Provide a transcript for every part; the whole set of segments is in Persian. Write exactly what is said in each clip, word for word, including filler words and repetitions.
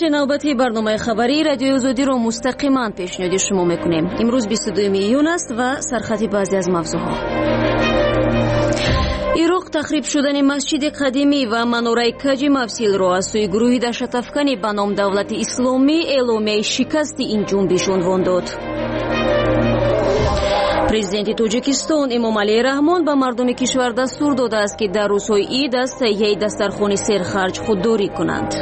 بخش نوبتی برنامه خبری رادیو آزادی رو مستقیما پیشنهاد شما میکنیم. امروز بیست و دوم ایون است و سرخط بعضی از موضوعها: عراق تخریب شدن مسجد قدیمی و مناره کج مفصل را از سوی گروهی دهشت‌افکن به نام دولت اسلامی اعلامیه شکست این جنبش عنوان داد. پرزیدنت تاجیکستان امامعلی رحمان به مردم کشور دستور داده است که در روزهای عید از تهیه دسترخوان سرخرج خودداری کنند.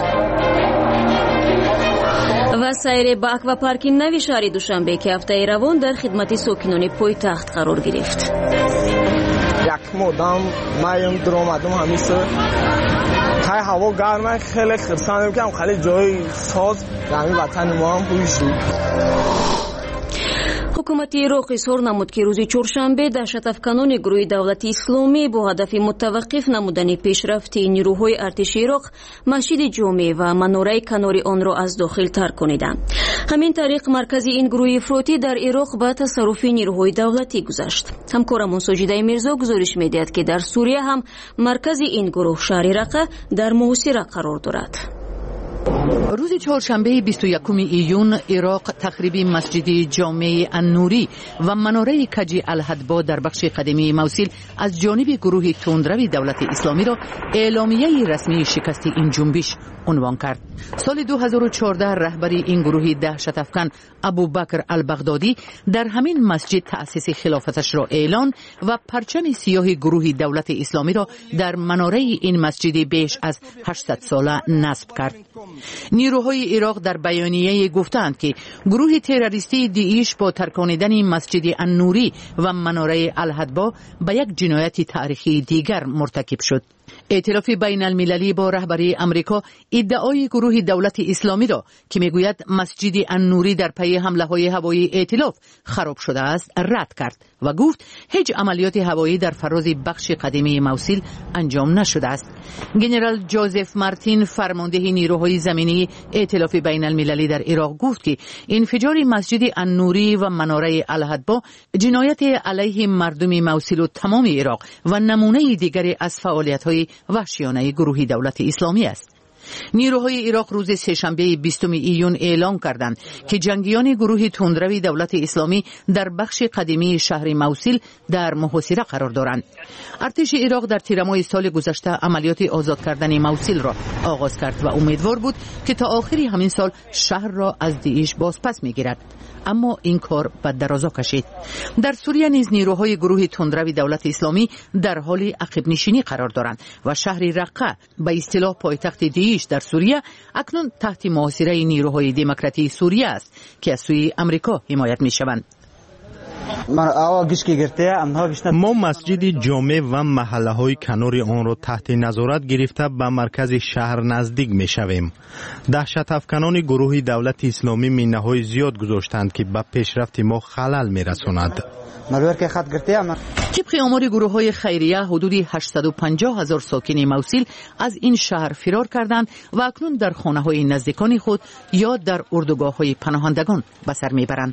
و سیر به اکواپارک نوی شهر دوشنبه که هفته روان در خدمت ساکنان پایتخت قرار گرفت. یک مدام مایم درآمدم همیشه تای هوا گرمه، خیلی خرسان میکنم، خیلی جای ساز یعنی وطن ما هم بویشی. حکومت عراق اظهار نمود که روز چهارشنبه دهشت‌افکنان گروه دولت اسلامی با هدف متوقف نمودن پیشرفت نیروهای ارتش عراق مسجد جامع و مناره کنار آن را از داخل ترک کنیدند. همین طریق مرکز این گروه افراطی در عراق به تصرف نیروهای دولتی گذشت. همکارمون ساجده میرزا گزارش می‌دهد که در سوریه هم مرکز این گروه شهر رقه در محاصره قرار دارد. روز چهارشنبه بیست و یکم ایون عراق تخریب مسجد جامع النوری و مناره کج الهدبا در بخش قدیمی موصل از جانب گروه تندرو دولت اسلامی را اعلامیه رسمی شکست این جنبش عنوان کرد. سال دو هزار و چهارده رهبری این گروه دهشت افکن ابوبکر البغدادی در همین مسجد تأسیس خلافتش را اعلان و پرچم سیاه گروه دولت اسلامی را در مناره این مسجد بیش از هشتصد ساله نصب کرد. نیروهای عراق در بیانیه گفتند که گروه تروریستی داعش با ترکاندن مسجد النوری و مناره الهدبا به یک جنایت تاریخی دیگر مرتکب شد. ائتلاف بین المللی با رهبری امریکا ادعای گروه دولت اسلامی را که میگوید مسجد النوری در پی حمله های هوایی ائتلاف خراب شده است رد کرد و گفت هیچ عملیات هوایی در فراز بخش قدیمی موصل انجام نشده است. ژنرال جوزف مارتین فرمانده نیروهای زمینی ائتلاف بین المللی در عراق گفت که انفجار مسجد النوری و مناره الهدبا جنایت علیه مردم موصل و تمام عراق و نمونه دیگری از فعالیت‌های وحشیانه گروه دولت اسلامی است. نیروهای عراق روز سه‌شنبه بیستم ایون اعلام کردند که جنگیان گروه تندرو دولت اسلامی در بخش قدیمی شهر موصل در محاصره قرار دارند. ارتش عراق در تیرماه سال گذشته عملیات آزاد کردن موصل را آغاز کرد و امیدوار بود که تا آخر همین سال شهر را از داعش بازپس میگیرد، اما این کار به درازا کشید. در سوریه نیز نیروهای گروه تندرو دولت اسلامی در حال عقب نشینی قرار دارند و شهر رقه به اصطلاح پایتخت داعش در سوریه اکنون تحت محاصره نیروهای دموکراتی سوریه است که از سوی امریکا حمایت می‌شوند. ما مسجد جامع و محله های کنار آن را تحت نظارت گرفته به مرکز شهر نزدیک می شویم. دهشت افکنان گروه دولت اسلامی مینه های زیاد گذاشتند که به پیشرفت ما خلل می رساند. طبق آمار گروه های خیریه حدود هشتصد و پنجاه هزار ساکن موصل از این شهر فرار کردند و اکنون در خانه های نزدیکان خود یا در اردوگاه های پناهندگان به سر می برند.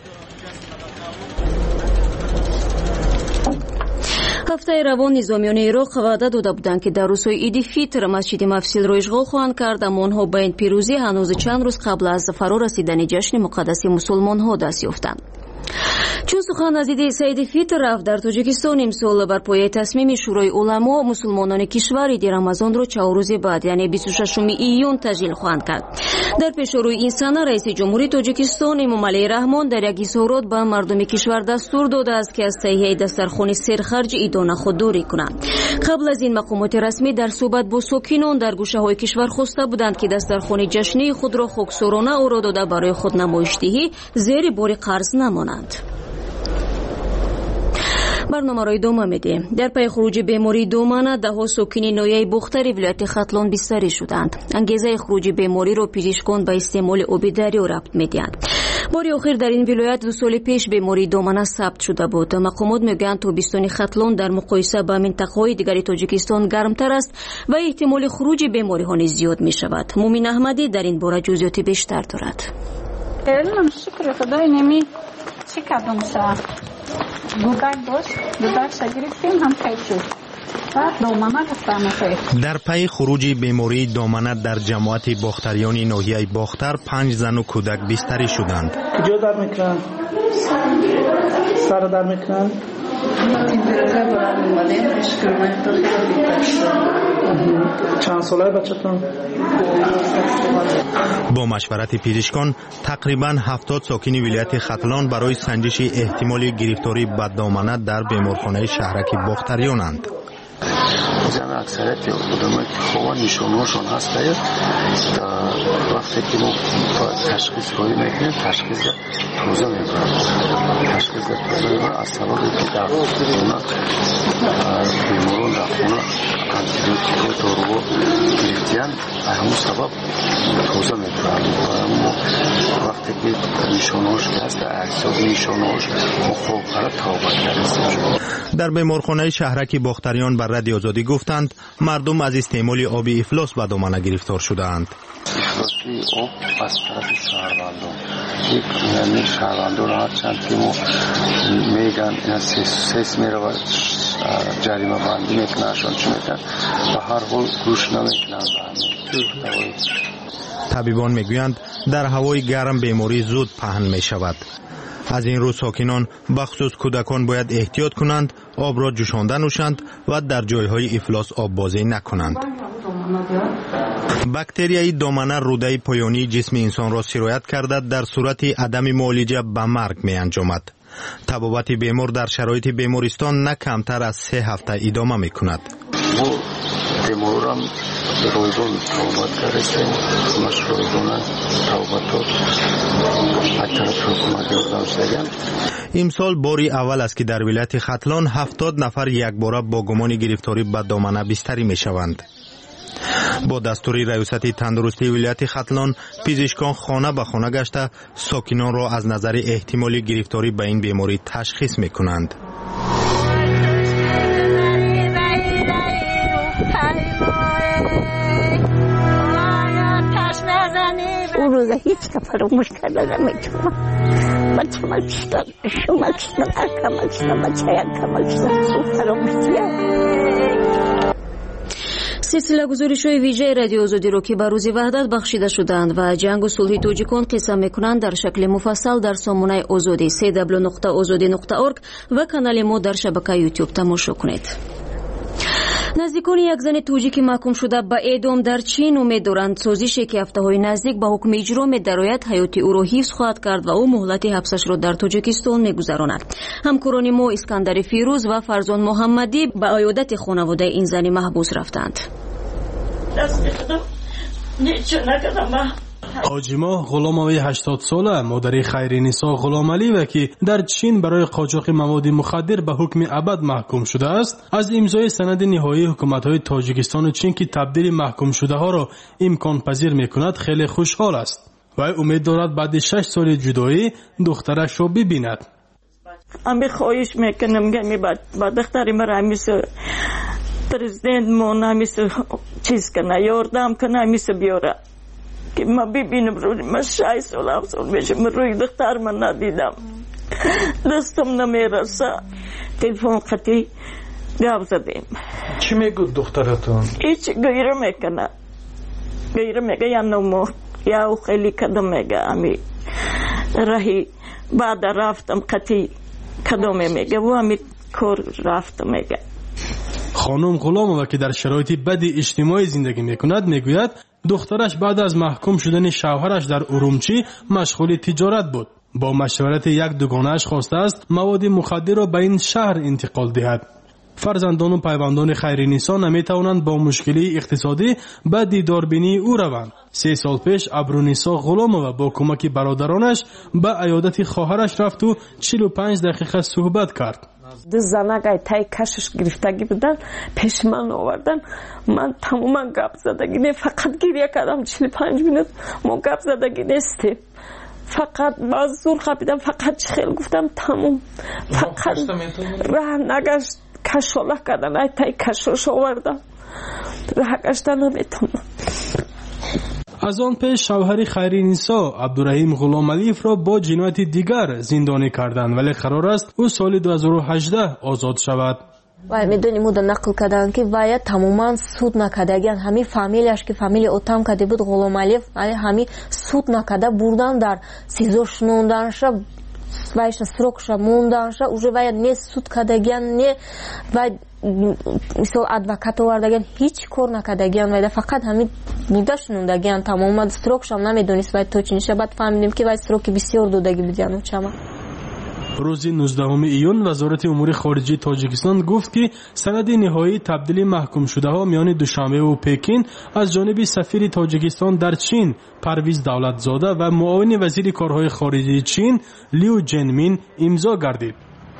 هفته روان نظامیان عراق وعده داده بودند که در روزهای عید فیتر مسجد مفصل را اشغال خواهند کرد، اما آنها با این پیروزی هنوز چند روز قبل از فرا رسیدن جشن مقدس مسلمان ها دست یافتند. چون سخن از عید سعید فیتر رفت، در تاجیکستان امسال بر پایه تصمیم شورای علما مسلمانان کشور عید رمضان را چهار روز بعد یعنی بیست و ششم ایون تجلیل خواهند کرد. در پیشروی این سنه رئیس جمهوری تاجیکستان امامعلی رحمان در یک اظهارات به مردم کشور دستور داده است که از تهیه دسترخوان سرخرج عیدانه خودداری کنند. قبل از این مقامات رسمی در صحبت با ساکنان در گوشه های کشور خواسته بودند که دسترخوان جشنی خود را خاکسارانه او را داده برای خود نمایشدهی زیر بار قرض نمانند. برنامه را ادامه می‌دهیم. در پی خروج بیماری دومانه ده ها ساکن ناحیه بختر ولایت ختلان بستری شدند. انگیزه خروج بیماری را پزشکان به استعمال آب دریا ربط می‌دهند. بار آخر در این ولایت دو سال پیش بیماری دومانه ثبت شده بود. مقامات میگویند تابستان ختلان در مقایسه با منطقه‌های دیگر تاجیکستان گرمتر است و احتمال خروج بیماری ها نیز زیاد می‌شود. مومن احمدی در این باره جزئیات بیشتر دارد. من شکر خدای نمی چی کردم سا دودک داشت دودک شگرفتیم هم خیلی شد در پی خروج بیماری دامنه در جماعت باختریان ناحیه باختر پنج زن و کودک بستری شدند. کجا در میکنن؟ سر در میکنن؟ چند ساله بچه‌تون؟ با مشورت پزشکان تقریباً هفتاد ساکن ولایت ختلان برای سنجش احتمال گرفتاری به دامنه در بیمارخانه شهرک باختریانند. جمع اکثریت آدمایی که خواه نشانهاشون هست وقتی که ما تشخیص روی میکنیم تشخیص توزه میکنیم تشخیص توزه میکنیم از سببی که در خونه بیمارون در خونه انتیبیوتیک و دارو گرفتیان همون سبب توزه میکنیم وقتی که نشانهاش که هست اجزای نشانهاش خوب برای توبت درستیم. در بیمارخانه شهرک باختریان بر رادیو آزادی گفتند مردم از استعمال آب افلاس به دامنه گرفتار شدند. افلاسی آب از طرف شهروندان یک یعنی شهروندان را چند که ما میگن این سیس میره و جریمه بندی میکننشان چون میکنن و هر حال گوش نمیکنن به همین. طبیبان میگویند در هوای گرم بیماری زود پهن می شود. از این رو ساکنان بخصوص کودکان باید احتیاط کنند، آب را جوشانده نوشند و در جایهای افلاس آب بازی نکنند. باکتریای دامنه روده پایانی جسم انسان را سرایت کرده در صورت عدم معالجه به مرگ می انجامد. طبابت بیمار در شرایط بیمارستان نه کمتر از سه هفته ادامه می کند. بیمارم رویدون توبت کرستیم همش رویدون توبت طرف حکومت یادم شدن. امسال باری اول است که در ولایت ختلان هفتاد نفر یک باره با گمان گرفتاری به دامنه بستری می شوند. با دستور ریاست تندرستی ولایت ختلان پزشکان خانه به خانه گشته ساکنان را از نظر احتمال گرفتاری به این بیماری تشخیص می کنند. اون روزه هیچ فراموش کردن نمیتونم. بچه من چیستم، شما چیستم، اکمل چیستم، بچه اکمل چیستم، سو فراموشیه. سلسله گزارش‌های ویژه رادیو آزادی رو که به روز وحدت بخشیده شدند و جنگ و صلح توجیکان قصه میکنند در شکل مفصل در سامانه آزادی سی دبلیو نقطه آزادی نقطه اورگ و کانال ما در شبکه یوتیوب تماشا کنید. نزدیکان یک زن توجیکی محکوم شده به اعدام در چین امید دارند سازشی که هفته‌های نزدیک به حکم اجرا می‌دراید حیات او را حفظ خواهد کرد و او مهلت حبسش را در تاجیکستان می‌گذراند. همکاران ما اسکندر فیروز و فرزان محمدی به عیادت خانواده این زن محبوس رفتند. حاجیما غلاموی هشتاد ساله مادر خیرنسا غلامعلی و که در چین برای قاچاق مواد مخدر به حکم ابد محکوم شده است از امضای سند نهایی حکومت‌های تاجیکستان و چین که تبدیل محکوم شده ها را امکان پذیر می‌کند خیلی خوشحال است و امید دارد بعد شش سال جدایی دخترش را ببیند. امی خواهش میکنم که با دختری مرا همیشه پرزیدنت مون همیشه چیز کنه یاردم کنه همیشه بیاره که ما ببینم روی من شای سال هفت سال میشه من روی دختر من ندیدم دستم نمیرسه تلفن قطعی گپ زدیم. چی میگود دخترتون؟ هیچ گیره میکنه گیره میگه یا نمو یا خیلی کدام میگه امی رهی بعد رفتم قطعی کدام میگه و امی کار رفتم میگه. خانم غلامова که در شرایط بد اجتماعی زندگی میکند میگوید دخترش بعد از محکوم شدن شوهرش در ارومچی مشغول تجارت بود. با مشورت یک دوگانه‌اش خواسته است مواد مخدر را به این شهر انتقال دهد. فرزندان و پیوندان خیرنسا نمیتوانند با مشکلی اقتصادی به دیداربینی او روند. سه سال پیش ابرونیسا غلامова با کمک برادرانش به عیادت خواهرش رفت و چهل و پنج دقیقه صحبت کرد. دو زنگای تای کشش گرفتگی بودن پیش من آوردن من تماما گپ زدگی نه فقط گریه کردم چهل و پنج منوت ما گپ زدگی نیستیم فقط باز زور خپیدم فقط خیلی گفتم تمام فقط راه نگشت کشاله کردن ای تای کشش آوردم راه گشتن نمیتونم. از آن پیش شوهر خیرنسا عبدالرحیم غلامعلیف را با جنایت دیگر زندانی کردند ولی قرار است او سال دو هزار و هجده آزاد شود. و میدونی مود نقل کردن که باید تماما سود نکردگان همین فامیلیش که فامیلی اوتام کده بود غلام علیف همین سود نکرده بردن در سیزور شنوندنش وایش срокша монданша уже باید не суд кардаган не باید مثل адвокат овардаган هیچ کار نکردگان باید فقط همین بوده شنوندگان تماما سрокша نمیدونست باید تو چی نشه بعد فهمیدیم که باید سروکی بسیار دودگی بودن چما روز نوزدهم ایون وزارت امور خارجه تاجیکستان گفت که سند نهایی تبدیل محکوم شده ها میان دوشنبه و پکین از جانب سفیر تاجیکستان در چین پرویز دولتزاده و معاون وزیر کارهای خارجه چین لیو جنمین امضا گردید.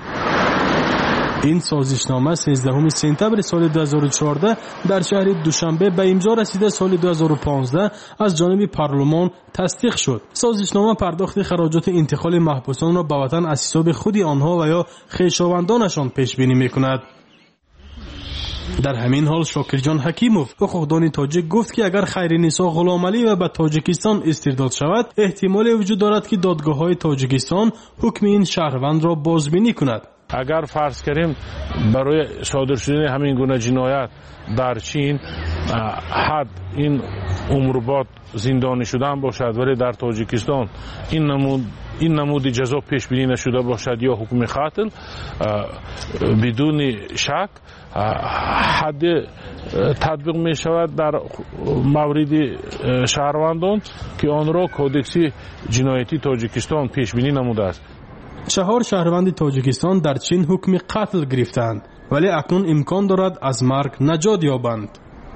این سازشنامه سیزدهم سپتامبر سال دو هزار و چهارده در شهر دوشنبه به امضا رسیده. سال دو هزار و پانزده از جانب پارلمان تصدیق شد. سازشنامه پرداخت خراجات انتقال محبوسان را به وطن از حساب خود آنها و یا خویشاوندانشان پیش بینی میکند. در همین حال شاکرجان حکیموف حقوقدان تاجیک گفت که اگر خیرنسا غلام علی و به تاجیکستان استرداد شود احتمال وجود دارد که دادگاه‌های تاجیکستان حکم این شهروند را بازبینی کند. اگر فرض کنیم برای صادر شدن همین گونه جنایت در چین حد این عمر بعد زندانی شدن باشد ولی در تاجیکستان این نمود این نمود جزا پیش بینی نشده باشد یا حکم قتل بدون شک حد تطبیق می شود در مورد شهروندان که آن را کودکس جنایتی تاجیکستان پیش بینی نموده است. چهار شهروند تاجیکستان در چین حکم قتل گرفتند ولی اکنون امکان دارد از مرگ نجات یابند.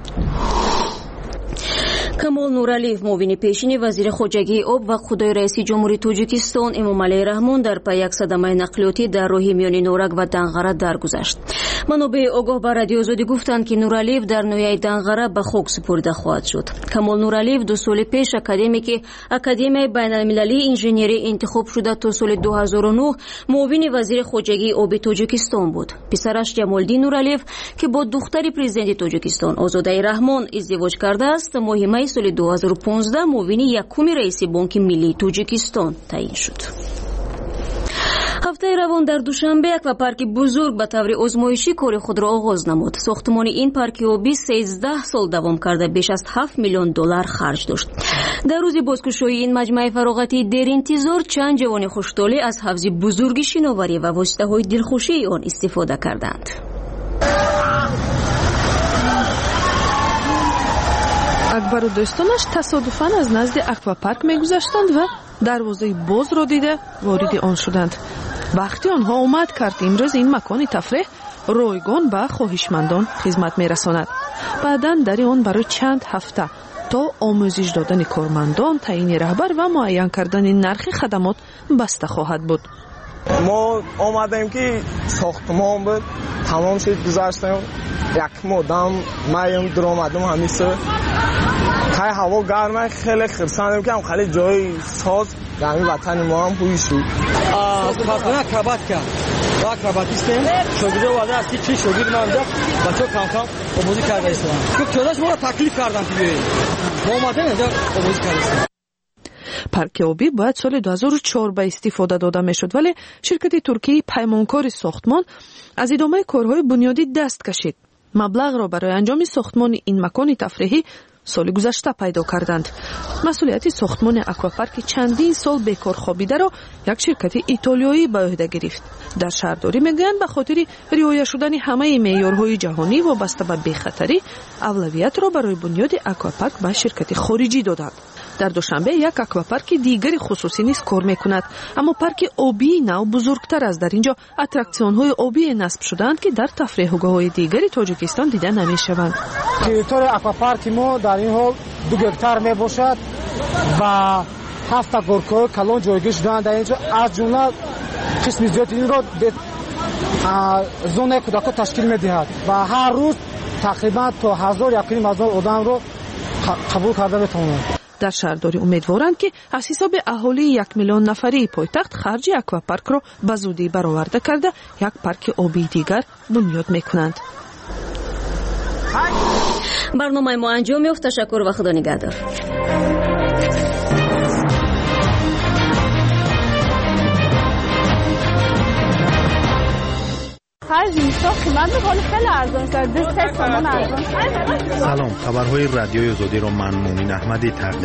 камол нуралиев муовини пешини вазири хоҷагии об ва қудои раиси ҷумҳурии тоҷикистон эмомалии раҳмон дар пай як садамаи нақлиётӣ дар роҳи миёни норак ва данғара даргузашт. манобеи огоҳ ба радиои озодӣ гуфтанд ки нуралиев дар ноҳияи данғара ба хок супорида хоҳад шуд. камол нуралиев ду соли пеш академики академияи байналмилалии инженерӣ интихоб шуда то соли ду ҳазору нӯҳ муовини вазири хоҷагии оби тоҷикистон буд. писараш ҷамолдин нуралиев ки бо духтари президенти тоҷикистон озодаи раҳмон издивоҷ кардааст моҳи майи соли ду ҳазору понздаҳ муовини якуми раиси бонки миллии тоҷикистон таъин шуд. ҳафтаи равон дар душанбе аквапарки бузург ба таври озмоишӣ кори худро оғоз намуд. сохтмони ин парки обӣ сездаҳ сол давом карда беш аз ҳафт миллион доллар харҷ дошт. дар рӯзи бозкушоии ин маҷмаи фароғатии деринтизор чанд ҷавони хуштолӣ аз ҳавзи бузурги шиноварӣ ва воситаҳои дилхушии он истифода карданд. акбару дӯстонаш тасодуфан аз назди аквапарк мегузаштанд ва дарвозаи бозро дида вориди он шуданд. вақти онҳо омад кард имрӯз ин макони тафреҳ ройгон ба хоҳишмандон хизмат мерасонад. баъдан дари он барои чанд ҳафта то омӯзиш додани кормандон, таъини раҳбар ва муайян кардани нархи хадамот баста хоҳад буд. мо омадаем ки сохтмон буд тамом шуд гузаштем як модам маем дуромадам ҳамиса тай ҳаво гарма хеле хирсандем ки хали ҷои соз яъни ватани мо ҳам ҳуй шуд. картона акробатка ва акробатистем шогирдо вада аст ки чи шогирд манда бачаҳо камкам омӯзӣ карда истанд. чораш моро таклиф карданд ки мо омадем инҷа омӯзӣ карда истанд. парки обӣ бояд соли ду ҳазору чор ба истифода дода мешуд вале ширкати туркияи паймонкори сохтмон аз идомаи корҳои бунёдӣ даст кашид. маблағро барои анҷоми сохтмони ин макони тафреҳӣ соли гузашта пайдо карданд. масъулияти сохтмони аквапарки чандин сол бекор хобидаро як ширкати итолиёӣ ба ӯҳда гирифт. дар шаҳрдорӣ мегӯянд ба хотири риоя шудани ҳамаи меъёрҳои ҷаҳонӣ вобаста ба бехатарӣ авлавиятро барои бунёди аквапарк ба ширкати хориҷӣ доданд. дар душанбе як аквапарки дигари хусусӣ низ кор мекунад, аммо парки обии нав бузургтар аст. дар инҷо аттраксионҳои обие насб шудаанд ки дар тафреҳгоҳҳои дигари тоҷикистон дида намешаванд. территорияи аквапарки мо дар ин ҳол ду гектар мебошад ва ҳафта горкаҳои калон ҷойгир шудаанд. дар инҷо аз ҷумла қисми зиёди инро зонаи кӯдакҳо ташкил медиҳад ва ҳар рӯз тақрибан то ҳазор якним ҳазор одамро қабул карда метавонанд. дар шаҳрдорӣ умедворанд ки аз ҳисоби аҳолии як миллион нафарии пойтахт харҷи аквапаркро ба зудӣ бароварда карда як парки обии дигар бунёд мекунанд. барномаи мо анҷом ёфт. ташаккур ва худо нигаҳдор. خرج نیست، قیمت میکنه خیلی ارزان شد. دست سامان ارزان. سلام، خبرهای رادیوی آزادی رو من مومن احمدی تقدیم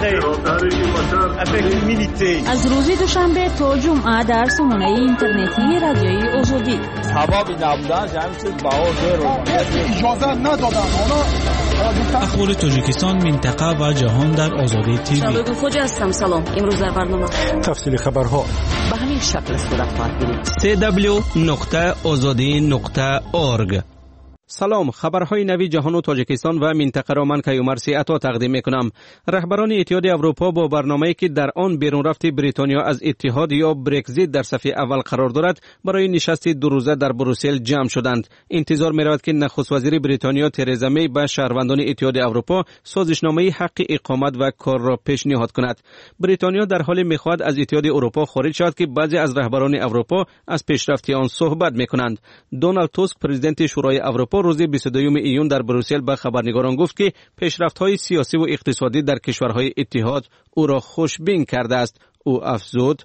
می‌کنم. از روز دوشنبه تا جمعه در سامانه اینترنتی رادیوی آزادی. سبب نبودن همین چیز باور رو اجازه ندادن. اخبار تاجیکستان، منطقه و جهان در آزادی تیوی. شادو خوجا هستم. سلام. امروز در برنامه تفصیل خبرها به همین شکل صورت خواهد گرفت. سی دبلیو نقطه آزادی نقطه اورگ. سلام، خبرهای نوی جهان و تاجیکستان و منطقه را من کیومرسی عطا تقدیم میکنم. رهبران اتحاد اروپا با برنامه‌ای که در آن بیرون رفت بریتانیا از اتحاد یا برگزیت در صف اول قرار دارد برای نشست دو روزه در بروسل جمع شدند. انتظار می‌رود که نخست وزیر بریتانیا ترزا می به شهروندان اتحاد اروپا سازشنامه حق اقامت و کار را پیشنهاد کند. بریتانیا در حال می‌خواهد از اتحاد اروپا خارج شود که بعضی از رهبران اروپا از پیشرفت آن صحبت می‌کنند. دونالد توسک، پرزیدنت شورای اروپا، روز بیست و دوم ایون در بروسل به خبرنگاران گفت که پیشرفت‌های سیاسی و اقتصادی در کشورهای اتحاد او را خوشبین کرده است. او افزود: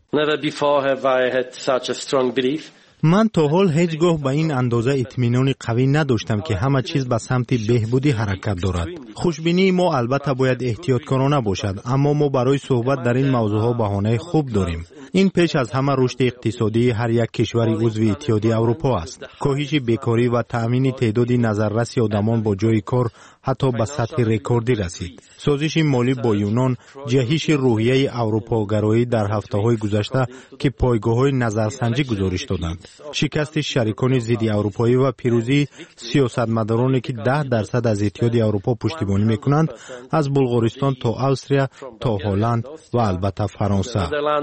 من تا حال هیچگاه به این اندازه اطمینان قوی نداشتم که همه چیز به سمت بهبودی حرکت دارد. خوشبینی ما البته باید احتیاطکارانه باشد، اما ما برای صحبت در این موضوعها بهانه خوب داریم. این پیش از همه رشد اقتصادی هر یک کشور عضو اتحاد اروپا است. کاهش بیکاری و تأمین تعداد نظررس آدمان با جای کار حتی به سطح رکوردی رسید. سازش مالی با یونان، جهش روحیه اروپاگرایی در هفته‌های گذشته که پایگاه‌های نظرسنجی گزارش دادند. شکست شریکان ضد اروپایی و پیروزی سیاستمدارانی که ده درصد از اتحاد اروپا پشتیبانی می‌کنند، از بلغارستان تا استریا تا هلند و البته فرانسه.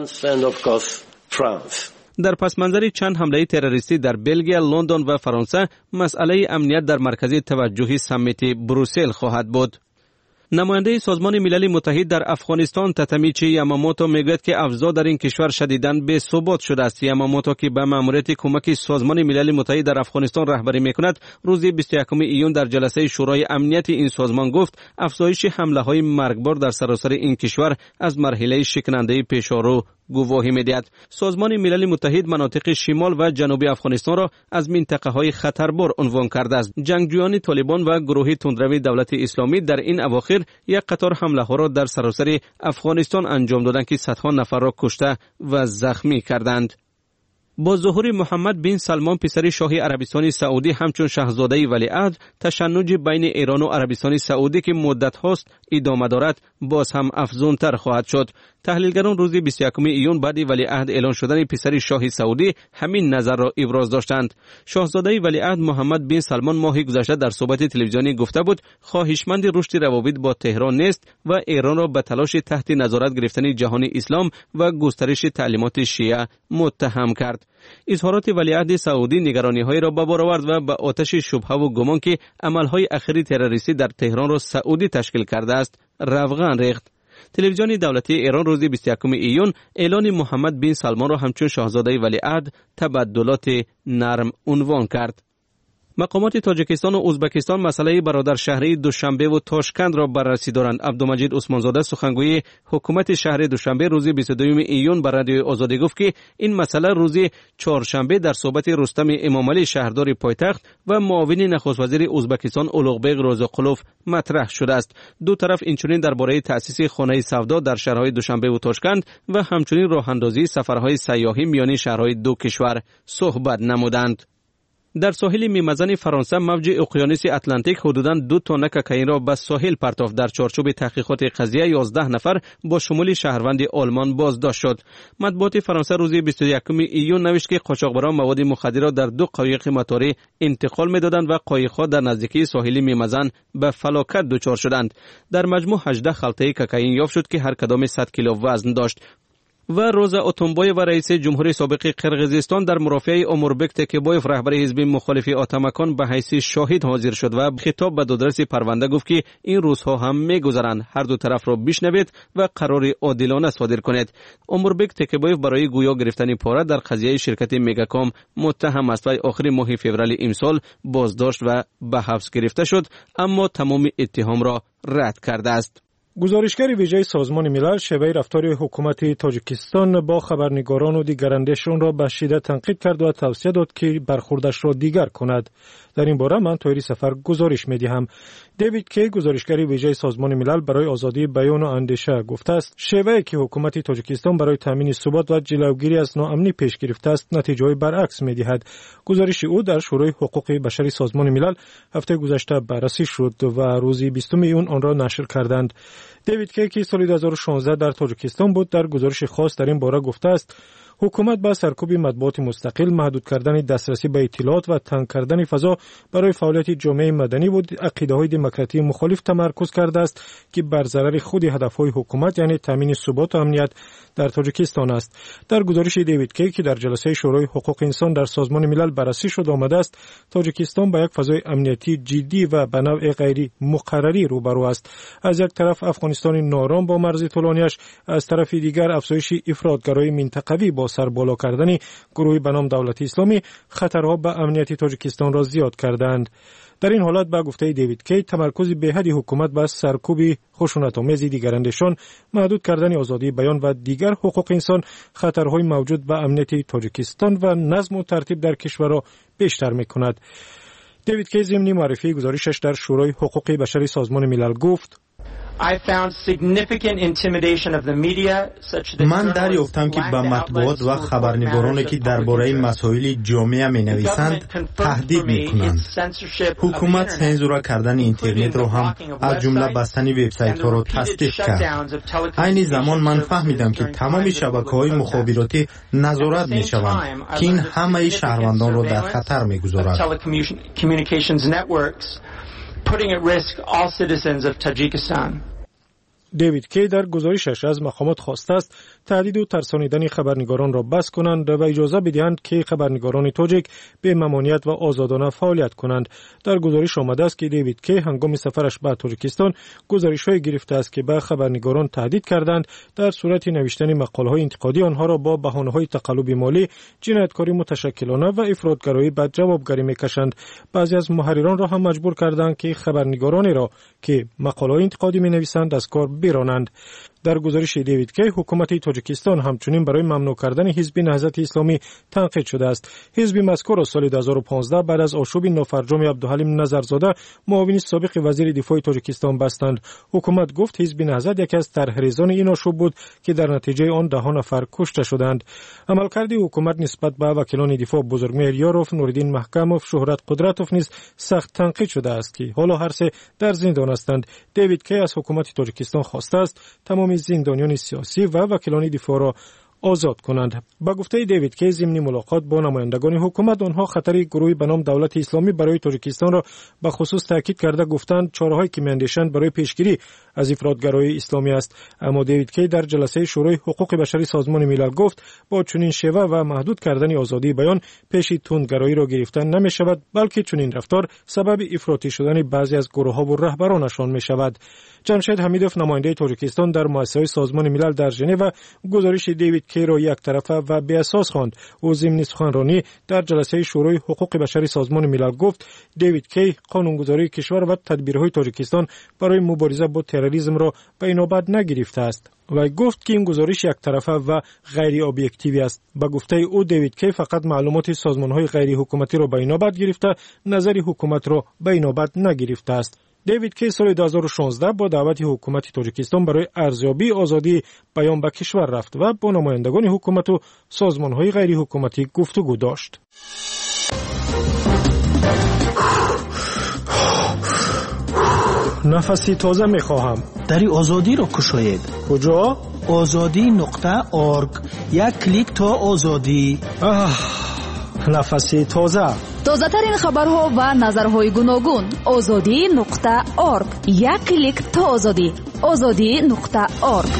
در پس منظر چند حمله تروریستی در بلژیم، لندن و فرانسه، مسئله امنیت در مرکز توجه سمیت بروسل خواهد بود. نماینده سازمان ملل متحد در افغانستان تاتامیچی یاماموتو میگوید که اوضاع در این کشور شدیداً بی‌ثبات شده است. یاماموتو که به مأموریت کمک سازمان ملل متحد در افغانستان رهبری میکند، روز بیست و یکم ایون در جلسه شورای امنیت این سازمان گفت افزایش حمله‌های مرگبار در سراسر این کشور از مرحله شکننده پیش‌رو گواهی می‌دهد. سازمان ملل متحد مناطق شمال و جنوبی افغانستان را از منطقه‌های خطربار عنوان کرده است. جنگجویان طالبان و گروه تندروی دولت اسلامی در این اواخر یک قطار حمله‌ها را در سراسر افغانستان انجام دادند که صدها نفر را کشته و زخمی کردند. با ظهور محمد بن سلمان پسر شاه عربستان سعودی همچون شاهزاده ولیعهد، تشنج بین ایران و عربستان سعودی که مدت هاست ادامه دارد باز هم افزونتر خواهد شد. تحلیلگران روز بیست و یکم ایون بعد ولیعهد اعلان شدن پسر شاه سعودی همین نظر را ابراز داشتند. شاهزاده ولیعهد محمد بن سلمان ماه گذشته در صحبت تلویزیونی گفته بود خواهشمند رشد روابط با تهران نیست و ایران را به تلاش تحت نظارت گرفتن جهان اسلام و گسترش تعلیمات شیعه متهم کرد. اظهارات ولیعهد سعودی نگرانی‌های را به بار آورد و به آتش شبهه و گمان که عمل‌های اخیر تروریستی در تهران را سعودی تشکیل کرده است روغن ریخت. تلویزیون دولتی ایران روز بیست و یکم ایون اعلان محمد بن سلمان را همچون شاهزاده ولیعهد تبدلات نرم عنوان کرد. مقامات تاجیکستان و ازبکستان مسئله برادر شهری دوشنبه و تاشکند را بررسی دارند. عبدالمجید عثمانزاده سخنگوی حکومت شهر دوشنبه روز بیست و دوم ایون بر رادیو آزادی گفت که این مسئله روز چهارشنبه در صحبت رستم امامعلی شهردار پایتخت و معاون نخست وزیر ازبکستان اولوغبیق روزقلوف مطرح شده است. دو طرف اینچنین درباره تأسیس خانه سودا در شهرهای دوشنبه و تاشکند و همچنین راه اندازی سفرهای سیاحی میان شهرهای دو کشور صحبت نمودند. در ساحل میمزن فرانسه موج اقیانوس اتلانتیک حدوداً دو تن کوکائین را به ساحل پرتافت. در چارچوب تحقیقات قضیه یازده نفر با شمول شهروند آلمان بازداشت شد. مطبوعات فرانسه روز بیست و یکم ایون نوشت که قاچاقبران مواد مخدر را در دو قایق موتوری انتقال می‌دادند و قایق‌ها در نزدیکی ساحل میمزن به فلاکت دچار شدند. در مجموع هجده خلطه کوکائین یافت شد که هر کدام صد کیلو وزن داشت. و روزا اتونبایو و رئیس جمهوری سابق قرقیزستان در مرافعه اموربک تکیبایف رهبر حزب مخالف آتمکان به حیث شاهد حاضر شد و خطاب به دادرس پرونده گفت که این روزها هم می‌گذرند، هر دو طرف را بشنوید و قرار عادلانه صادر کنید. اموربک تکیبایف برای گویا گرفتن پاره در قضیه شرکت میگاکام متهم است و آخر ماه فوریه امسال بازداشت و به حبس گرفته شد، اما تمام اتهام را رد کرده است. گزارشگر ویژه سازمان ملل شیوه رفتار حکومت تاجیکستان با خبرنگاران و دیگرندشان را به شدت تنقید کرد و توصیه داد که برخوردش را دیگر کند. در این باره من طاهری سفر گزارش می‌دهم. دیوید کی گزارشگر ویژه سازمان ملل برای آزادی بیان و اندیشه گفته است شیوهی که حکومت تاجیکستان برای تامین ثبات و جلوگیری از ناامنی پیش گرفته است نتیجه برعکس می‌دهد. گزارش او در شورای حقوق بشری سازمان ملل هفته گذشته بررسی شد و روز بیستم ایون آن را نشر کردند. دیوید کی که سال دو هزار و شانزده در تاجیکستان بود در گزارش خاص در این باره گفته است حکومت با سرکوب مطبوعات مستقل، محدود کردن دسترسی به اطلاعات و تنگ کردن فضا برای فعالیت جامعه مدنی و عقیده‌های دموکراتی مخالف تمرکز کرده است که بر ضرر خود هدف‌های حکومت یعنی تامین ثبات و امنیت در تاجیکستان است. در گزارش دیوید کی که در جلسه شورای حقوق انسان در سازمان ملل بررسی شد آمده است تاجیکستان با یک فضای امنیتی جدی و به نوع غیر مقرری روبرو است. از یک طرف افغانستان نارام با مرز طولانیش، از طرف دیگر افزایش افراطگرایی منطقوی با سر بالا کردن گروهی به نام دولت اسلامی خطرها به امنیت تاجیکستان را زیاد کردند. در این حالت با گفته دیوید کی تمرکز بی‌حد حکومت بر سرکوب خشونت‌آمیز دیگراندیشان، محدود کردن آزادی بیان و دیگر حقوق انسان خطرهای موجود به امنیت تاجیکستان و نظم و ترتیب در کشور را بیشتر می‌کند. دیوید کی ضمن معرفی گزارشش در شورای حقوق بشری سازمان ملل گفت من دریافتم که به مطبوعات و خبرنگارانی که درباره مسائل جامعه می نویسند تهدید می کنند. حکومت سانسور کردن اینترنت را هم از جمله بستن وبسایت ها را تصدیق کرد. عین زمان من فهمیدم که تمام شبکه‌های مخابراتی نظارت می شوند که این همه شهروندان را در خطر می گذارد. putting at risk all citizens of Tajikistan. دیوید کی در گزارشش از مقامات خواسته است تهدید و ترسانیدن خبرنگاران را بس کنند و اجازه بدهند که خبرنگاران تاجیک به ممانعت و آزادانه فعالیت کنند. در گزارش آمده است که دیوید کی هنگام سفرش به تاجیکستان گزارش‌های گرفته است که به خبرنگاران تهدید کردند در صورت نوشتن مقاله‌های انتقادی آنها را با بهانه‌های تقلب مالی، جنایتکاری متشکلانه و افراطگرایی به جوابگری می‌کشند. بعضی از محرران را هم مجبور کردند که خبرنگارانی را که مقاله‌های انتقادی می‌نویسند از کار برانند. در گزارش دیوید کی حکومت تاجیکستان همچنین برای ممنوع کردن حزب نهضت اسلامی تنقید شده است. حزب مذکور سال دو هزار و پانزده بعد از آشوب نافرجام عبدالحلیم نظرزاده معاون سابق وزیر دفاع تاجیکستان بستند. حکومت گفت حزب نهضت یکی از طرحریزان این آشوب بود که در نتیجه آن ده نفر کشته شدند. عملکرد حکومت نسبت به وکیلان دفاع بزرگمهر یاروف، نوردین محکموف، شهرت قدرتوف نیز سخت تنقید شده است که حالا هر سه در زندان هستند. دیوید کی از حکومت تاجیکستان خواسته است تمام زندانیان سیاسی و وکیلان دفاع را آزاد کنند. با گفته دیوید کی ضمن ملاقات با نمایندگان حکومت آنها خطر گروهی به نام دولت اسلامی برای تاجیکستان را به خصوص تاکید کرده گفتند چاره‌هایی که می‌اندیشند برای پیشگیری از افراطگرایی اسلامی است. اما دیوید کی در جلسه شورای حقوق بشری سازمان ملل گفت با چنین شیوه و محدود کردن آزادی بیان پیش تندگرایی را گرفتن نمی‌شود، بلکه چنین رفتار سبب افراطی شدن بعضی از گروه‌ها و رهبرانشان می‌شود. جمشید حمیدوف نماینده تاجیکستان در مؤسسه سازمان ملل در ژنو گزارش دیوید کی را یک طرفه و بی اساس خواند. او ضمن سخنرانی در جلسه شورای حقوق بشری سازمان ملل گفت دیوید کی قانونگذاری کشور و تدبیرهای تاجیکستان برای مبارزه با تروریسم را به اینابت نگرفته است و گفت که این گزارش یک طرفه و غیر ابجکتیو است. با گفته او دیوید کی فقط معلومات سازمان‌های غیر حکومتی را به اینابت گرفته، نظر حکومت را به اینابت نگرفته است. دیوید کی سال دو هزار و شانزده با دعوت حکومت تاجیکستان برای ارزیابی آزادی بیان به کشور رفت و با نمایندگان حکومت و سازمان‌های غیر حکومتی گفتگو داشت. نفسی تازه می‌خواهم. دری آزادی را کشاید. کجا؟ آزادی نقطه آرگ. یک کلیک تا آزادی. نفسی تازه. تازه ترین خبرها و نظرهای گوناگون. آزادی نقطه آرگ. یک کلیک تا آزادی. آزادی نقطه آرگ.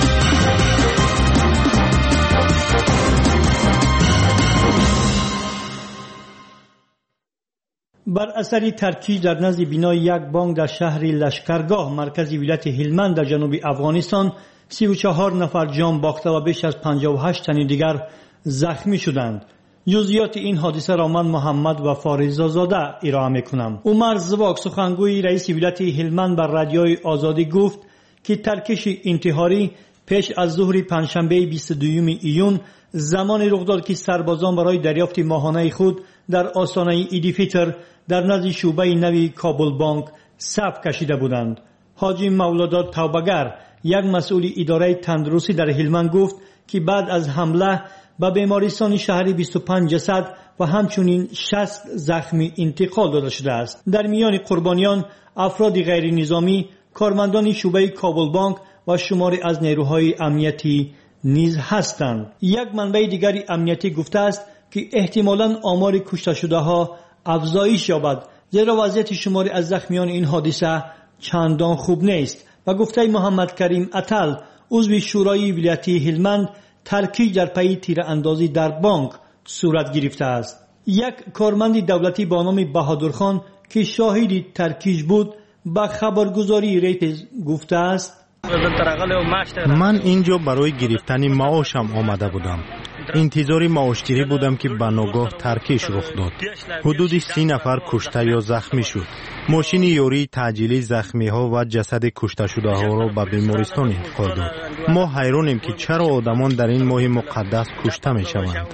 بر اثر ترکیز در نزد بینای یک بانک در شهر لشکرگاه مرکز ولایت هلمند در جنوب افغانستان سی و چهار نفر جان باخته و بیش از پنجاه و هشت تن دیگر زخمی شدند. جزئیات این حادثه را من محمد و فارززاده ارائه می‌کنم. عمر زواک سخنگوی رئیس ولایت هلمند بر رادیوی آزادی گفت که ترکش انتحاری پیش از ظهر پنجشنبه بیست و دوم ایون زمان رخ داد که سربازان برای دریافت ماهانه خود در آستانه عید فطر در نزد شعبه نوی کابل بانک صف کشیده بودند. حاجی مولادات توبگر، یک مسئول اداره تندرستی در هلمند، گفت که بعد از حمله به بیمارستان شهری بیست و پنج جسد و همچنین شصت زخمی انتقال داده شده است. در میان قربانیان افراد غیر نظامی، کارمندان شعبه کابل بانک و شماری از نیروهای امنیتی نیز هستند. یک منبع دیگری امنیتی گفته است که احتمالاً آمار کشته شده ها افزایش یابد، زیرا وضعیت شماری از زخمیان این حادثه چندان خوب نیست. و گفته محمد کریم اتل، عضو شورای ولایتی هلمند، ترکیج در پی تیراندازی در بانک صورت گرفته است. یک کارمند دولتی با نام بهادرخان که شاهد ترکیج بود با خبرگزاری ریتز گفته است: من اینجا برای گرفتن معاشم آمده بودم. انتظار معاشگیری بودم که به ناگاه ترکیش رخ داد. حدود سی نفر کشته یا زخمی شد. ماشین یوری تعجیلی زخمی ها و جسد کشته شده ها را به بیمارستان انتقال داد. ما حیرانیم که چرا آدمان در این ماه مقدس کشته می شوند.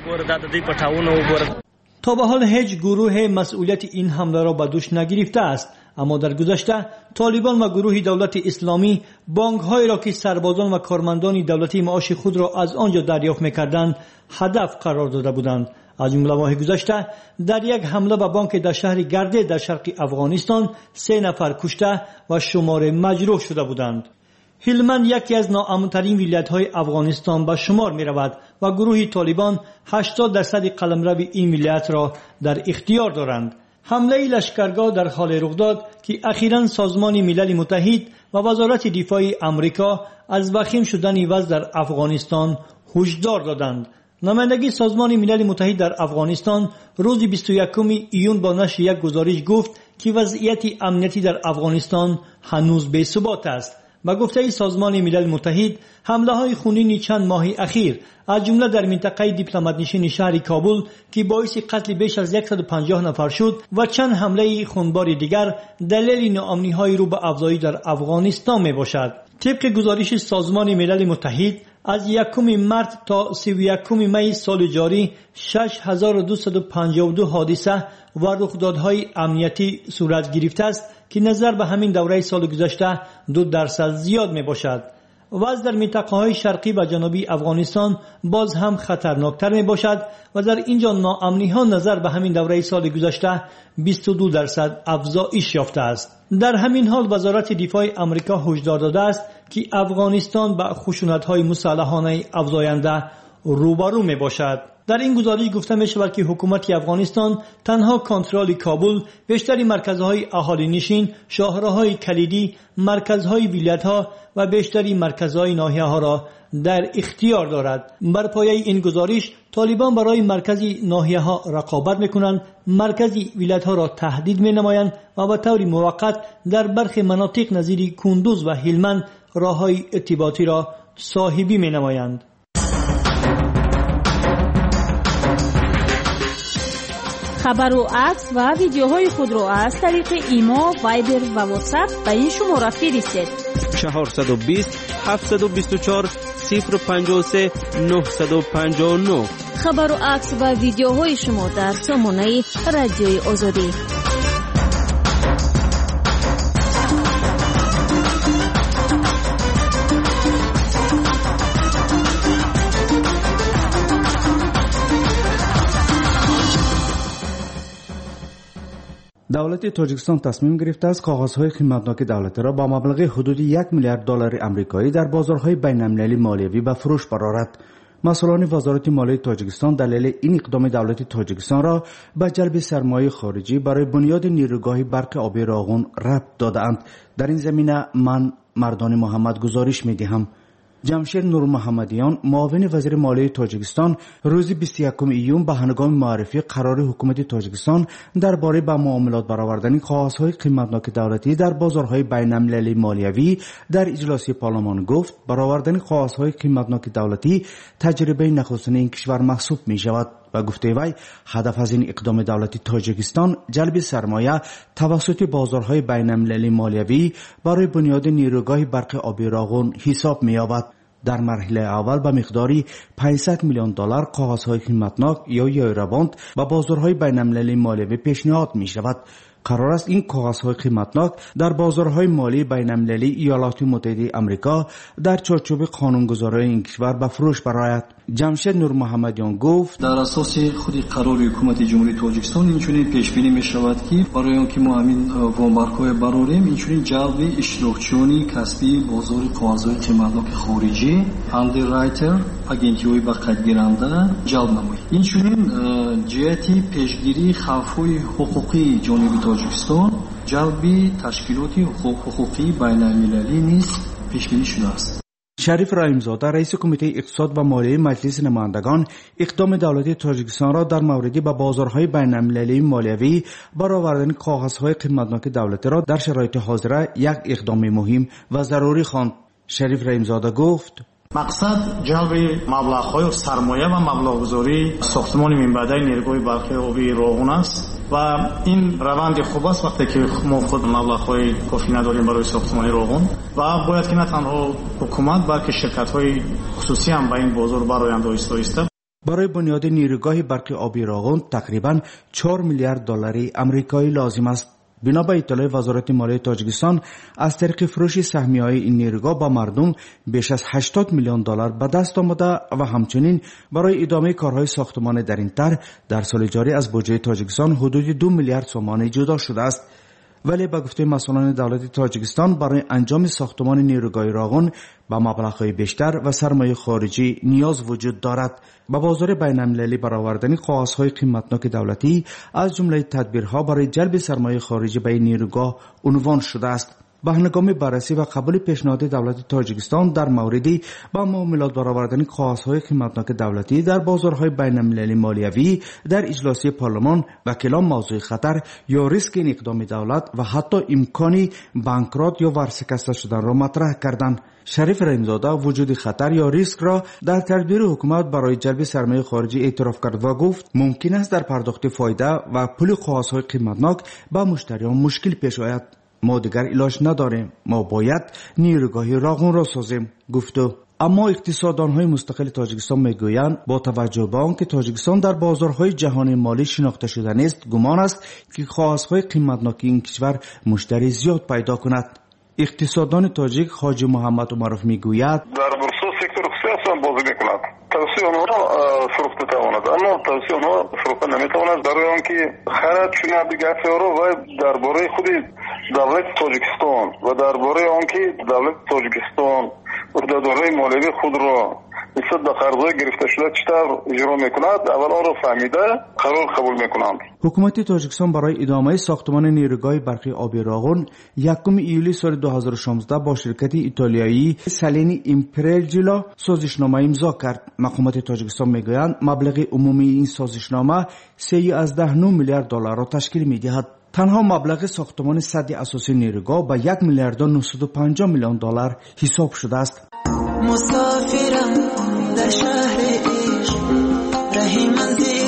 تا به حال هیچ گروه مسئولیت این حمله را به دوش نگرفته است، اما در گذشته طالبان و گروه دولت اسلامی بانک های را که سربازان و کارمندان دولتی معاش خود را از آنجا دریافت می‌کردند هدف قرار داده بودند. از جمله ماه گذشته در یک حمله به بانک در شهر گرده در شرق افغانستان سه نفر کشته و شمار مجروح شده بودند. هلمند یکی از ناامن‌ترین ولایت‌های افغانستان به شمار می‌رود و گروه طالبان هشتاد درصد قلمرو این ولایت را در اختیار دارند. حمله لشکرگاه در حال رخ داد که اخیراً سازمان ملل متحد و وزارت دفاع آمریکا از وخیم شدن وضع در افغانستان هشدار دادند. نمایندگی سازمان ملل متحد در افغانستان روز بیست و یکم ایون با نشر یک گزارش گفت که وضعیت امنیتی در افغانستان هنوز بی‌ثبات است. با گفته سازمان ملل متحد، حمله های خونین چند ماه اخیر از جمله در منطقه دیپلمات نشین شهر کابل که باعث قتل بیش از صد و پنجاه نفر شد و چند حمله خونبار دیگر دلیل ناامنی های رو به افزایش در افغانستان می باشد. طبق گزارش سازمان ملل متحد از یکم مارس تا سی و یکم می سال جاری شش هزار و دویست و پنجاه و دو حادثه و رخدادهای امنیتی صورت گرفته است که نظر به همین دوره سال گذشته دو درصد زیاد می باشد. وضع در منطقه های شرقی و جنوبی افغانستان باز هم خطرناکتر می باشد و در اینجا ناامنی ها نظر به همین دوره سال گذشته بیست و دو درصد افزایش یافته است. در همین حال وزارت دفاع آمریکا هشدار داده است که افغانستان با خشونت های مسلحانه افزاینده روبرو می باشد. در این گزارش گفته می شود که حکومت افغانستان تنها کنترل کابل، بیشتری مرکزهای اهالی نشین، شاهراهای کلیدی، مرکزهای ولایت‌ها و بیشتری مرکزهای ناحیه‌ها را در اختیار دارد. بر پایه این گزارش طالبان برای مرکزی ناحیه‌ها رقابت می‌کنند، مرکزی ولایت‌ها را تهدید می‌نمایند و به طور موقت در برخی مناطق نظیر کندوز و هلمند راه‌های ارتباطی را صاحبی می‌نمایند. خبر و عکس و ویدیوهای خود را از طریق ایما، وایبر و واتساپ به این شماره فرستید: چهارصد و بیست هفتصد و بیست و چهار صفر پنجاه و سه نهصد و پنجاه و نه. خبر و عکس و ویدیوهای شما در سامانه رادیوی آزادی. دولت تاجیکستان تصمیم گرفته است کاغذهای قیمتناک دولتی را با مبلغ حدود یک میلیارد دلار آمریکایی در بازارهای بین‌المللی مالیوی به فروش برآورد. مسئولان وزارت مالیه تاجیکستان دلیل این اقدام دولت تاجیکستان را به جلب سرمایه خارجی برای بنیاد نیروگاه برق آبی راغون ربط دادند. در این زمینه من مردان محمد گزارش می‌دهم. جمشید نور محمدیان، معاون وزیر مالیه تاجیکستان، روز بیست و یکم ایون به هنگام معرفی قرار حکومت تاجیکستان درباره به معاملات برآوردن کاغذهای قیمتناک دولتی در بازارهای بین‌المللی مالیوی در اجلاس پارلمان گفت برآوردن کاغذهای قیمتناک دولتی تجربه نخستین این کشور محسوب می شود. و گفته وی هدف از این اقدام دولت تاجیکستان جلب سرمایه توسط بازارهای بین‌المللی مالیوی برای بنیاد نیروگاه برق آبی راغون حساب می‌یابد. در مرحله اول به مقداری پانصد میلیون دلار کاغذهای قیمتناک یا یوروباند و بازارهای بین‌المللی مالیوی پیشنهاد می‌شود. قرار است این کاغذهای قیمتناک در بازارهای مالی بین‌المللی ایالات متحده آمریکا در چارچوب قانونگذاری این کشور به فروش برآید. جمشید نور محمدیان گفت در اساس خود قرار حکومت جمهوری تاجیکستان اینچنین پیش بینی می شود که برای آنکه ما همین وامبارک‌های براریم اینچنین جلب اشتراکچیانی کسبی بازار کاغذهای قیمتناک خارجی اندررایتر агентиҳои ба қайдгиранда ҷалб намоед. инчунин ҷиҳати пешгирии хавфҳои ҳуқуқии ҷониби тоҷикистон ҷалби ташкилоти ҳуқуқии байналмилалӣ низ пешбинӣ шудааст. شریف رحیمزاده رئیس کمیته اقتصاد و مالیه مجلس نمایندگان اقدام دولت تاجیکستان را در مورد به بازارهای بین‌المللی مالیوی برای آوردن کاغذهای قیمتناک دولتی را در شرایط حاضره یک اقدام مهم و ضروری خواند. شریف رحیمزاده گفت мақсад ҷалби маблағҳои сармоя ва маблағгузории сохтмони минбаъдаи нерӯҳои барқи обии роғун аст ва ин раванди хуб аст вақте ки мо худ маблағҳои кофӣ надорем барои сохтмони роғун ва бояд ки на танҳо ҳукумат балки ширкатҳои хусусӣ ҳам ба ин бозор бароянд оҳиста оҳиста. برای بنیاد نیروگاه برق آبی راغون تقریباً چهار میلیارد دلاری آمریکایی لازم است. بنا به اطلاع وزارت مالیه تاجیکستان از طریق فروش سهمیه‌های این نیروگاه با مردم بیش از هشتاد میلیون دلار به دست آمده و همچنین برای ادامه کارهای ساختمانی در این طرح در سال جاری از بودجه تاجیکستان حدود دو میلیارد سومانی جدا شده است. ولی به گفته مسئولان دولت تاجیکستان برای انجام ساختمان نیروگاه راغون با مبلغ‌های بیشتر و سرمایه خارجی نیاز وجود دارد. با بازار بین‌المللی برآوردن کاغذهای قیمتناک دولتی از جمله تدبیرها برای جلب سرمایه خارجی به این نیروگاه عنوان شده است. به هنگام بررسی و قبول پیشنهاد دولت تاجیکستان در موردی با معاملات برآوردن کاغذهای قیمتناک دولتی در بازارهای بین‌المللی مالیوی در اجلاس پارلمان، وکیلان موضوع خطر یا ریسک این اقدام دولت و حتی امکانی بانکرات یا ورشکسته شدن را مطرح کردند. شریف رحیمزاده وجود خطر یا ریسک را در تدبیر حکومت برای جلب سرمایه خارجی اعتراف کرد و گفت ممکن است در پرداخت فایده و پول کاغذهای قیمتناک به مشتریان مشکل پیش آید. ما دیگر علاج نداریم، ما باید نیروگاه راغون را سازیم گفتو. اما اقتصاددان‌های مستقل تاجیکستان میگویند با توجه به آنکه تاجیکستان در بازارهای جهانی مالی شناخته شده نیست، گمان است که کاغذهای قیمتناک این کشور مشتری زیاد پیدا کند. اقتصاددان تاجیک حاجی محمد عمرов میگوید در بورسا سکتور خصوصی بازی میکند. توسعه آنها را فروخته تواند، اما توسعه آنها فروخته نمیتواند برای آنکه خرد شده دیگر رو و درباره خود دولت تاجیکستان و درباره آنکه دولت تاجیکستان عهدهدارهای مالیوی خود را نسبت به قرضهای گرفته شده چطور اجرا میکند اول آن را فهمیده قرار قبول میکنند. حکومت تاجیکستان برای ادامه ساختمان نیروگاه برقی آبی راغون یکم ایولی سال دو هزار و شانزده با شرکت ایتالیایی سالینی ایمپریالجیلا سازشنامه امضا کرد. مقامات تاجیکستان میگویند مبلغ عمومی این سازشنامه سه از ده میلیارد دلار را تشکیل میدهد. تنها مبلغ ساختمان سد اساسی نیروگاه به یک میلیارد و نهصد و پنجاه میلیون دلار حساب شده است. مسافرم در شهر عشق رهی منزل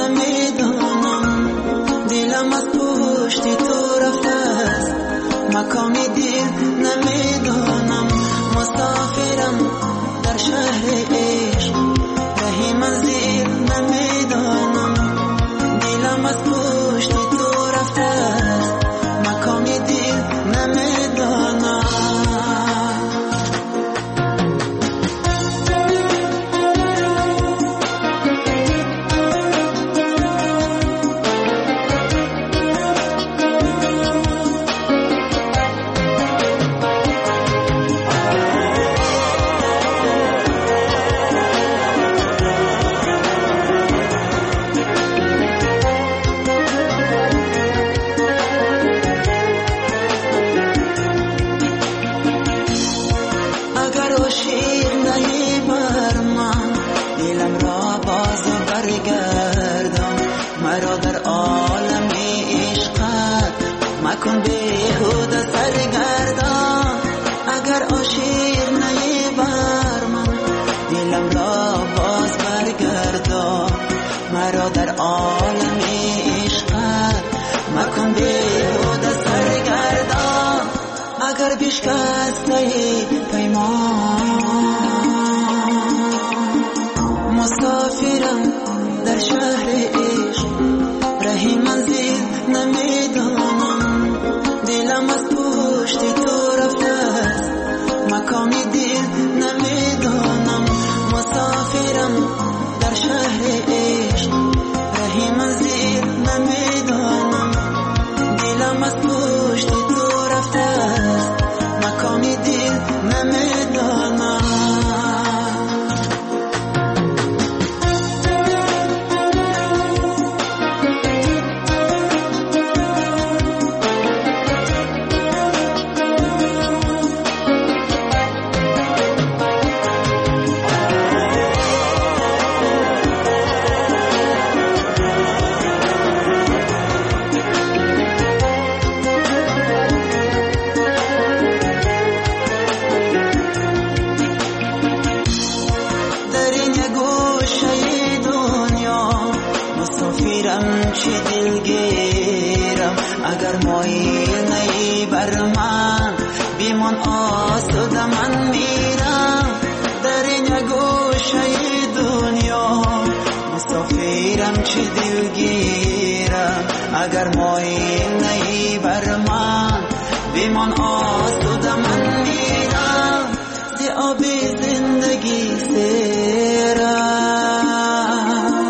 نمیدانم دلم از پشت تو رفته است مکان دل نمیدانم مسافرم در شهر عشق رهی منزل نمیدانم دلم از پشت تو رفته است مکان دل نمیدانم. کن بیهود سرگردان اگر عاشق نی بر من دلم را باز برگردان مرا بشکسته پیمان مسافرم در شهر عشق راه منزل نمیدانم دلم از پشت تو رفته است مکان دل نمیدانم مسافرم در شهر عشق راه منزل نمیدانم دلم از پشت تو رفته است مکان دل نمیدانم اگر مایل نی بر من بیمان آسوده من میرم در این گوشه دنیا مسافرم چه دلگیرم اگر مایل نی بر من بیمان آسوده من میرم زی آب زندگی سیرم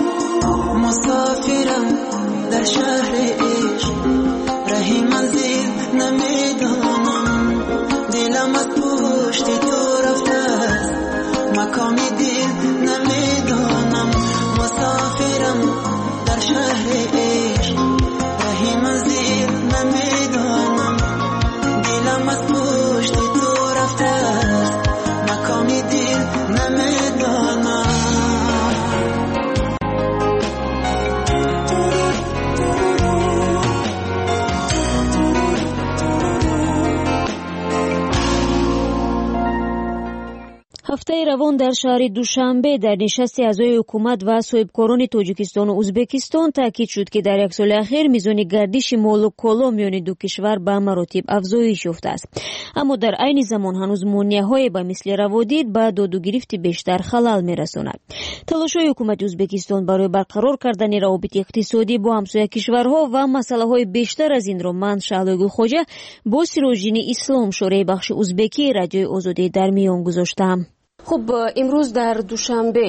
مسافرم در شهر عشق راه منزل نمیدانم دلم از پشت تو رفته است مکان دل نمیدانم مسافرم در شهر عشق راه منزل نمیدانم دلم از پشت تو رفته است مکان دل نمیدانم ҳафтаи равон дар шаҳри душанбе дар нишасти аъзои ҳукумат ва соҳибкорони тоҷикистону ӯзбекистон таъкид шуд ки дар як соли ахир мизони гардиши молу коло миёни ду кишвар ба маротиб афзоиш ёфтааст. аммо дар айни замон ҳанӯз монеаҳое ба мисли раводид ба додугирифти бештар халал мерасонад. талошҳои ҳукумати ӯзбекистон барои барқарор кардани равобити иқтисодӣ бо ҳамсоя кишварҳо ва масъалаҳои бештар аз инро ман шаҳлои хоҷа бо сироҷдини ислом шораи бахши ӯзбекии радиои озодӣ дар миён гузоштаам. хуб имрӯз дар душанбе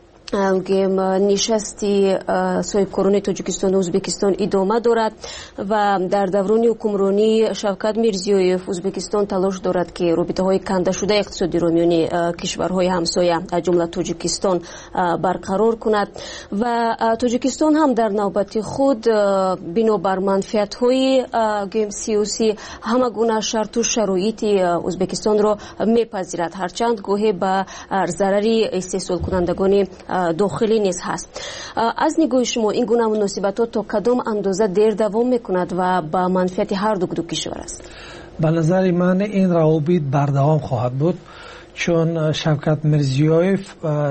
нишасти соҳибкорони тоҷикистону ӯзбекистон идома дорад ва дар даврони ҳукмронӣ Шавкат Мирзиёев ӯзбекистон талош дорад ки робитаҳои кандашудаи иқтисодиро миёни кишварҳои ҳамсоя аз ҷумла тоҷикистон барқарор кунад ва тоҷикистон ҳам дар навбати худ бинобар манфиатҳои гӯем сиёсӣ ҳама гуна шарту шароити ӯзбекистонро мепазирад ҳарчанд гоҳе ба зарари истеҳсолкунандагони дохилӣ низ ҳаст. аз нигоҳи шумо ин гуна муносибатҳо то кадом андоза дер давом мекунад ва ба манфиати ҳарду ду кишвар аст? ба назари ман ин равобит бардавом хоҳад буд, чун Шавкат Мирзиёев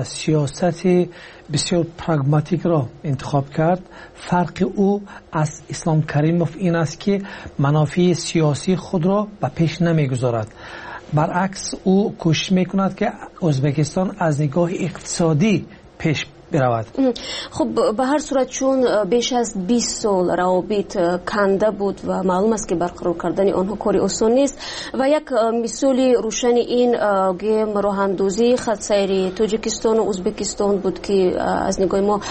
сиёсати бисёр прагматикро интихоб кард. фарқи ӯ аз Ислом Каримов ин аст ки манофии сиёсии худро ба пеш намегузорад. баръакс ӯ кӯшиш мекунад ки Ӯзбекистон аз нигоҳи иқтисодӣ пеш биравад. хуб ба ҳар сурат чун беш аз бист сол равобит канда буд ва маълум аст ки барқарор кардани онҳо кори осон нест ва як мисоли рӯшани ин гӯем роҳандозии хатсайри тоҷикистону ӯзбекистон буд ки аз нигоҳи мо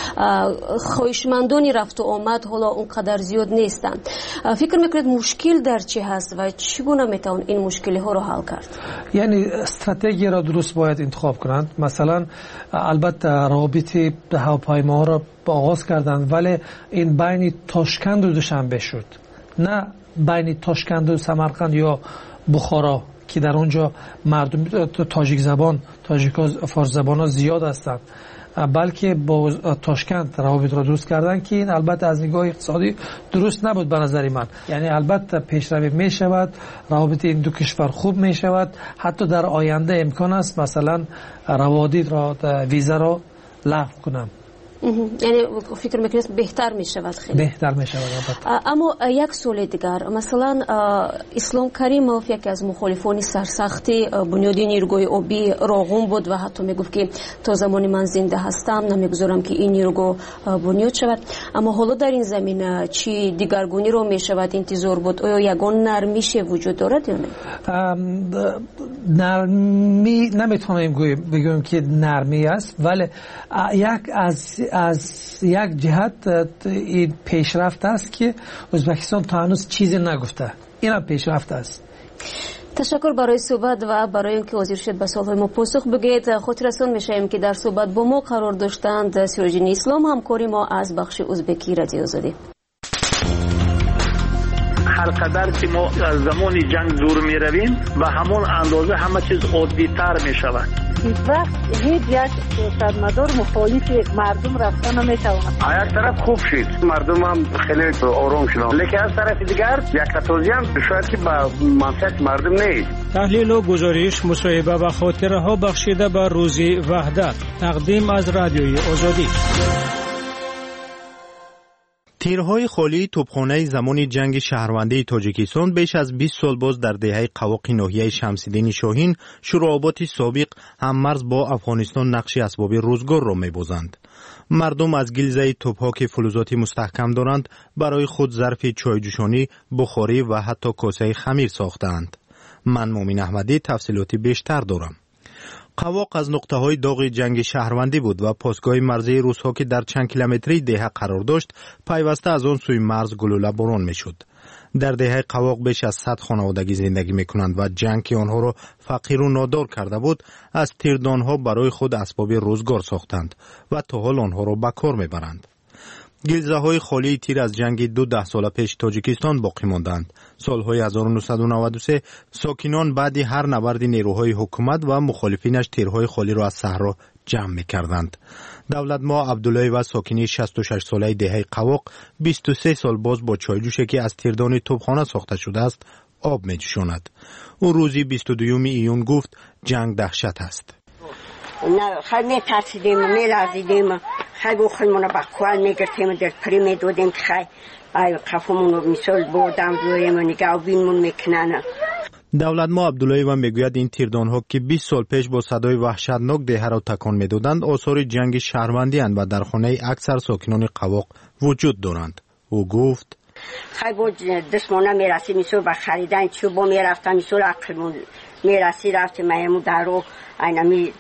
хоҳишмандони рафту омад ҳоло он қадар зиёд нестанд. фикр мекунед мушкил дар чӣ ҳаст ва чӣ гуна метавон ин мушкилиҳоро ҳал кард? яъне стратегияро дуруст бояд интихоб кунанд. масалан албатта равобити ҳавопаймоҳоро оғоз карданд, вале ин байни Тошканду Душанбе шуд, на байни Тошканду Самарқанд ё Бухоро ки дар онҷо мардум тоҷикзабон тоҷико форсзабонҳо зиёд ҳастанд, балки бо Тошканд равобитро дуруст карданд ки ин албатта аз нигоҳи иқтисодӣ дуруст набуд ба назари ман. яъне албатта пешравӣ мешавад, равобити ин ду кишвар хуб мешавад, ҳатто дар оянда имкон аст масалан раводидро визаро лағв кунам. یعنی فکر میکنید بهتر میشود؟ خیلی بهتر میشود. اما یک سوال دیگر، مثلا اسلام کریموف یکی از مخالفان سرسختی بنیادی نیروگاه آبی راغون بود و حتی میگفت که تا زمانی من زنده هستم نمیگذارم که این نیروگاه بنیاد شود. اما حالا در این زمینه چی دیگرگونی رو میشود انتظار بود؟ آیا یگان نرمیش وجود دارد یا نه؟ نرمی نمیتونیم بگویم که نرمی است، ولی یک از از یک جهت این پیشرفت است که ازبکستان تا هنوز چیزی نگفته. این هم پیشرفت است. تشکر برای صحبت و برای اینکه حاضر شد به سوال‌های ما پاسخ بگید. خاطررسان میشیم که در صحبت با ما قرار داشتند سیراجدین اسلام، همکاری ما از بخش ازبکی رادیو آزادی. هر قدر که ما از زمان جنگ دور می رویم و همون اندازه همه چیز عادی تر می شود. هیچ وقت هیچ یک سیاستمدار مخالف مردم رفتن نمیتواند. از طرف خوب شد، مردم هم خیلی آرام شدن، لیکن از طرف دیگر یک توضیح هم شاید که با منطق مردم نیست. تحلیل و گزارش، مصاحبه و خاطره ها بخشیده به روزی وحدت، تقدیم از رادیوی آزادی. تیرهای خالی توپخانه زمان جنگ شهروندی تاجیکستان بیش از بیست سال باز در دهه قواق ناحیه شمس‌الدین شاهین شورابات سابق هممرز با افغانستان نقش اسباب روزگار را می‌بازند. مردم از گیلزه توپ‌ها که فلزاتی مستحکم دارند برای خود ظرف چایجوشانی، بخاری و حتی کاسه خمیر ساختند. من مومن احمدی تفصیلاتی بیشتر دارم. قواق از نقطه های داغ جنگ شهروندی بود و پاسگاه مرزی روس‌ها که در چند کیلومتری دهه قرار داشت پیوسته از آن سوی مرز گلوله باران میشد. در دهه قواق بیش از صد خانوادگی زندگی میکنند و جنگ که آنها را فقیر و نادار کرده بود از تیردانها برای خود اسباب روزگار ساختند و تا حال آنها را به کار میبرند. گلزه های خالی تیر از جنگ دو ده سال پیش تاجیکستان باقی ماندند. سالهای هزار و نهصد و نود و سه ساکنان بعد هر نبرد نیروهای حکومت و مخالفینش تیرهای خالی را از صحرا جمع می‌کردند. دولت ما عبدالله و ساکنی شصت و شش ساله دهه قواق بیست و سه سال باز با چایجوشی که از تیردان توپخانه ساخته شده است آب می‌جوشاند. او روزی بیست و دوم ایون گفت جنگ دهشت است. نه خیلی می‌ترسیدیم، می‌لرزیدیم، خیلی خودمون رو به قوال می‌گرفتیم، در پری می‌دودیم که خیلی ای قفمون رو مثال بودم رویم و نگاه بینمون میکنن. دولت ما عبدالله و میگوید این تیردانها که بیست سال پیش با صدای وحشتناک دهه را تکان میدادند آثار جنگ شهروندی اند و در خانه اکثر ساکنان قواق وجود دارند. او گفت خیلی بود دستمونه میرسی مثال به خریدن چوبا میرفتم مثال عقلمون میرسی رفتیم میمون در رو اینمی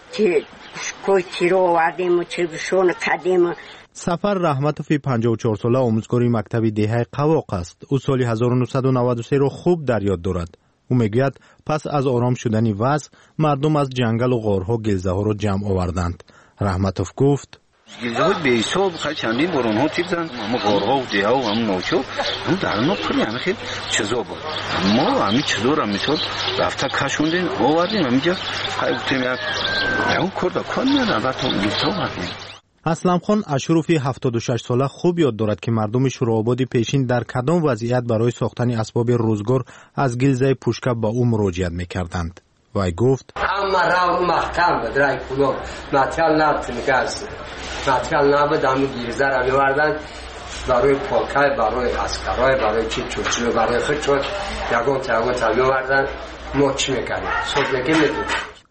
کوی تیرو آوردیم و چوبشون کدیم. سفر رحمتوفی پنجاه و چهار ساله آموزگاری مکتب دهه قواق است. او سال هزار و نهصد و نود و سه را خوب در یاد دارد. او میگوید پس از آرام شدن وضع مردم از جنگل و غارها گلزه ها را جمع آوردند. رحمتوف گفت گلزه های به حساب خیلی چندین باران ها تیب زن، اما غارها و دیه ها و همون ناچو هم در اونا پلی همه خیلی چیزا بود. ما همین چیزا را مثال رفته کشوندیم آوردیم همینجا خیلی بودیم یک کرده کن میاد البته اون گلزه آوردیم. اسلم خان اشروفی هفتاد و شش ساله خوب یاد دارد که مردم شوراباد پیشین در کدام وضعیت برای ساختن اسباب روزگار از گلزه پوشکب با او مراجعت میکردند. وی گفت اما راو محکم بود رای پولو ماتریال نبود نگرس ماتریال نبود همون گلزه را میوردن برای پاکای برای اسکرای برای چی چوچو برای خود شد یکون تیگون تا میوردن موچ میکردن سوزنگی میدون.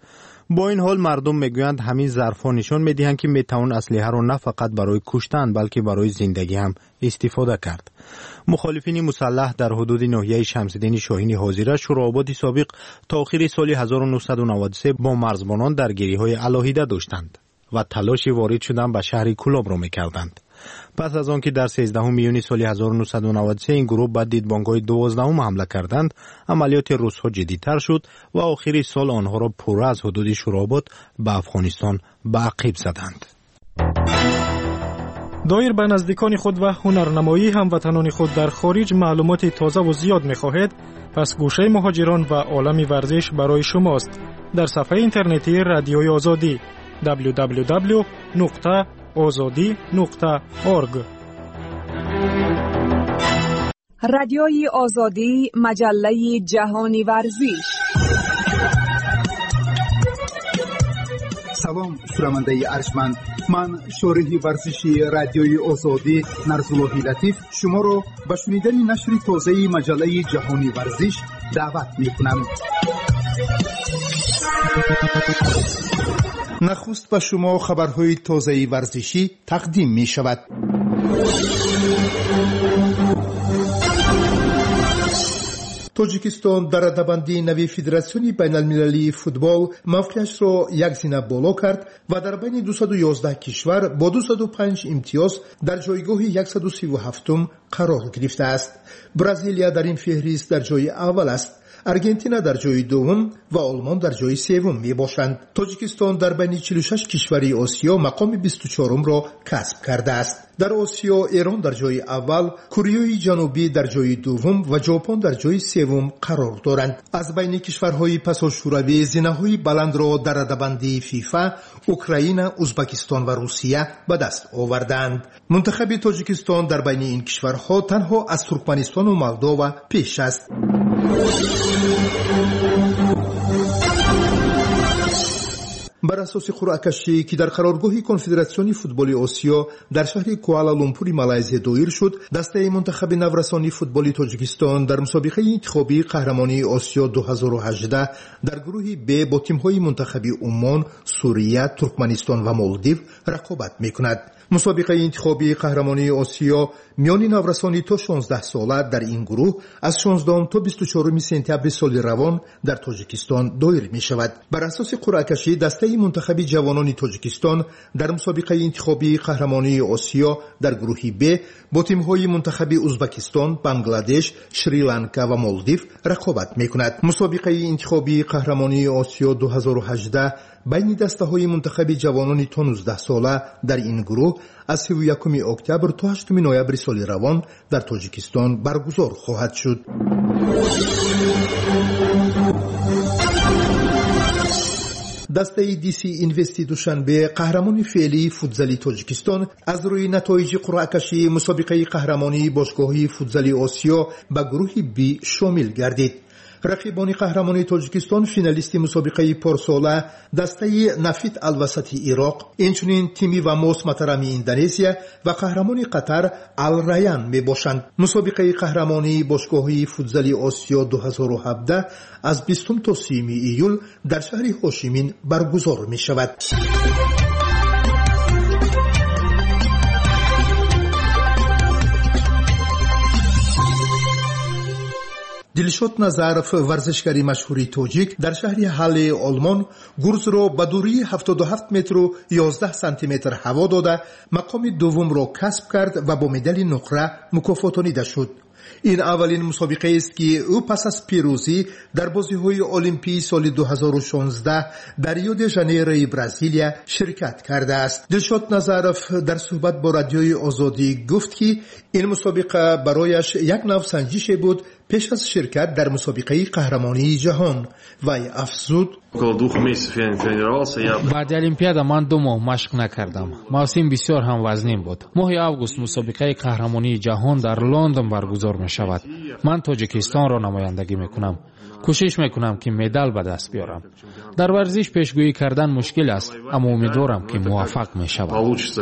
با این حال مردم میگویند همین ظرف‌ها نشان میدهند که میتوان اسلحه را نه فقط برای کشتن بلکه برای زندگی هم استفاده کرد. مخالفین مسلح در حدود ناحیه شمس‌الدین شاهین حاضره شوراباد سابق تا آخر سال هزار و نهصد و نود و سه با مرزبانان درگیری‌های علاهیده داشتند و تلاشی وارد شدن به شهر کلاب را میکردند. پس از آن که در سیزدهم میون سال هزار و نهصد و نود و سه این گروه به دیدبانگاه دوازدهم حمله کردند، عملیات روس‌ها جدی‌تر شد و آخر سال آنها را پوره از حدود شوراباد به افغانستان به عقب زدند. دایر به نزدیکان خود و هنرنمایی هموطنان خود در خارج معلومات تازه و زیاد می‌خواهید، پس گوشه مهاجران و عالم ورزش برای شماست. در صفحه اینترنتی رادیوی آزادی دبلیو دبلیو دبلیو نقطه آزادی نقطه اورگ. رادیوی آزادی، مجله جهانی ورزش. салом шунавандаи арҷманд, ман шориҳи варзиши радиои озодӣ Нарзуллоҳи Латиф шуморо ба шунидани нашри тозаи маҷаллаи ҷаҳони варзиш даъват мекунам. нахуст ба шумо хабарҳои тозаи варзишӣ тақдим мешавад. тоҷикистон дар радабандии нави федератсиони байналмилалии футбол мавқеашро як зина боло кард ва дар байни дусаду ёздаҳ кишвар бо дусаду панҷ имтиёз дар ҷойгоҳи яксаду сиву ҳафтум қарор гирифтааст. бразилия дар ин феҳрист дар ҷойи аввал аст, аргентина дар ҷойи дуввум ва олмон дар ҷойи севум мебошанд. тоҷикистон дар байни чилу шаш кишвари осиё мақоми бисту чорумро касб кардааст. дар осиё эрон дар ҷойи аввал, кореяи ҷанубӣ дар ҷойи дуввум ва ҷопон дар ҷойи севум қарор доранд. аз байни кишварҳои пасошӯравӣ зинаҳои баландро дар радабандии фифа украина, узбекистон ва русия ба даст овардаанд. мунтахаби тоҷикистон дар байни ин кишварҳо танҳо аз туркманистону молдова пеш аст. бар асоси қуръакашӣ ки дар қароргоҳи конфедератсиони футболи осиё дар шаҳри куала-лумпури малайзия доир шуд, дастаи мунтахаби наврасони футболи тоҷикистон дар мусобиқаи интихобии қаҳрамонии осиё ду ҳазору ҳаждаҳ дар гурӯҳи б бо тимҳои мунтахаби уммон, сурия, туркманистон ва молдив рақобат мекунад. мусобиқаи интихобии қаҳрамонии осиё миёни наврасони то шонздаҳ сола дар ин гурӯҳ аз шонздаҳум то бисту чорум сентябри соли равон дар тоҷикистон доир мешавад. бар асоси қуръакашӣ дастаи мунтахаби ҷавонони тоҷикистон дар мусобиқаи интихобии қаҳрамонии осиё дар гурӯҳи б бо тимҳои мунтахаби узбекистон, бангладеш, шри-ланка ва молдив рақобат мекунад. мусобиқаи интихобии қаҳрамонии осиё ду ҳазору ҳаждаҳ байни дастаҳои мунтахаби ҷавонони то нуздаҳ сола дар ин гурӯҳ аз сиву якуми октябр то ҳаштуми ноябри соли равон дар тоҷикистон баргузор хоҳад шуд. дастаи диси инвести душанбе қаҳрамони феълии футзали тоҷикистон аз рӯи натоиҷи қуръакашии мусобиқаи қаҳрамонии бошгоҳии футзали осиё ба гурӯҳи б шомил гардид. рақибони қаҳрамони тоҷикистон финалисти мусобиқаи порсола дастаи нафит алвасати ироқ, инчунин тими вамос матарами индонезия ва қаҳрамони қатар ал-раян мебошанд. мусобиқаи қаҳрамонии бошгоҳии футзали осиё ду ҳазору ҳабдаҳ аз бистум то сиюми июл дар шаҳри ҳошимин баргузор мешавад. дилшод назаров, варзишгари машҳури тоҷик, дар шаҳри ҳалле олмон гурзро ба дурии ҳафтоду ҳафт метру ёздаҳ сантиметр ҳаво дода мақоми дуввумро касб кард ва бо медали нуқра мукофотонида шуд. ин аввалин мусобиқаест ки ӯ пас аз пирӯзӣ дар бозиҳои олимпии соли ду ҳазору шонздаҳ дар рио-де-жанейрои бразилия ширкат кардааст. дилшод назаров дар суҳбат бо радиои озодӣ гуфт ки ин мусобиқа барояш як нав санҷише буд пеш аз ширкат дар мусобиқаи қаҳрамонии ҷаҳон. вай афзуд: баъди олимпиада ман ду моҳ машқ накардам. мавсим бисёр ҳам вазнин буд. моҳи август мусобиқаи қаҳрамонии ҷаҳон дар лондон баргузор мешавад. ман тоҷикистонро намояндагӣ мекунам. кӯшиш мекунам ки медал ба даст биёрам. дар варзиш пешгӯӣ кардан мушкил аст, аммо умедворам ки муваффақ мешавам.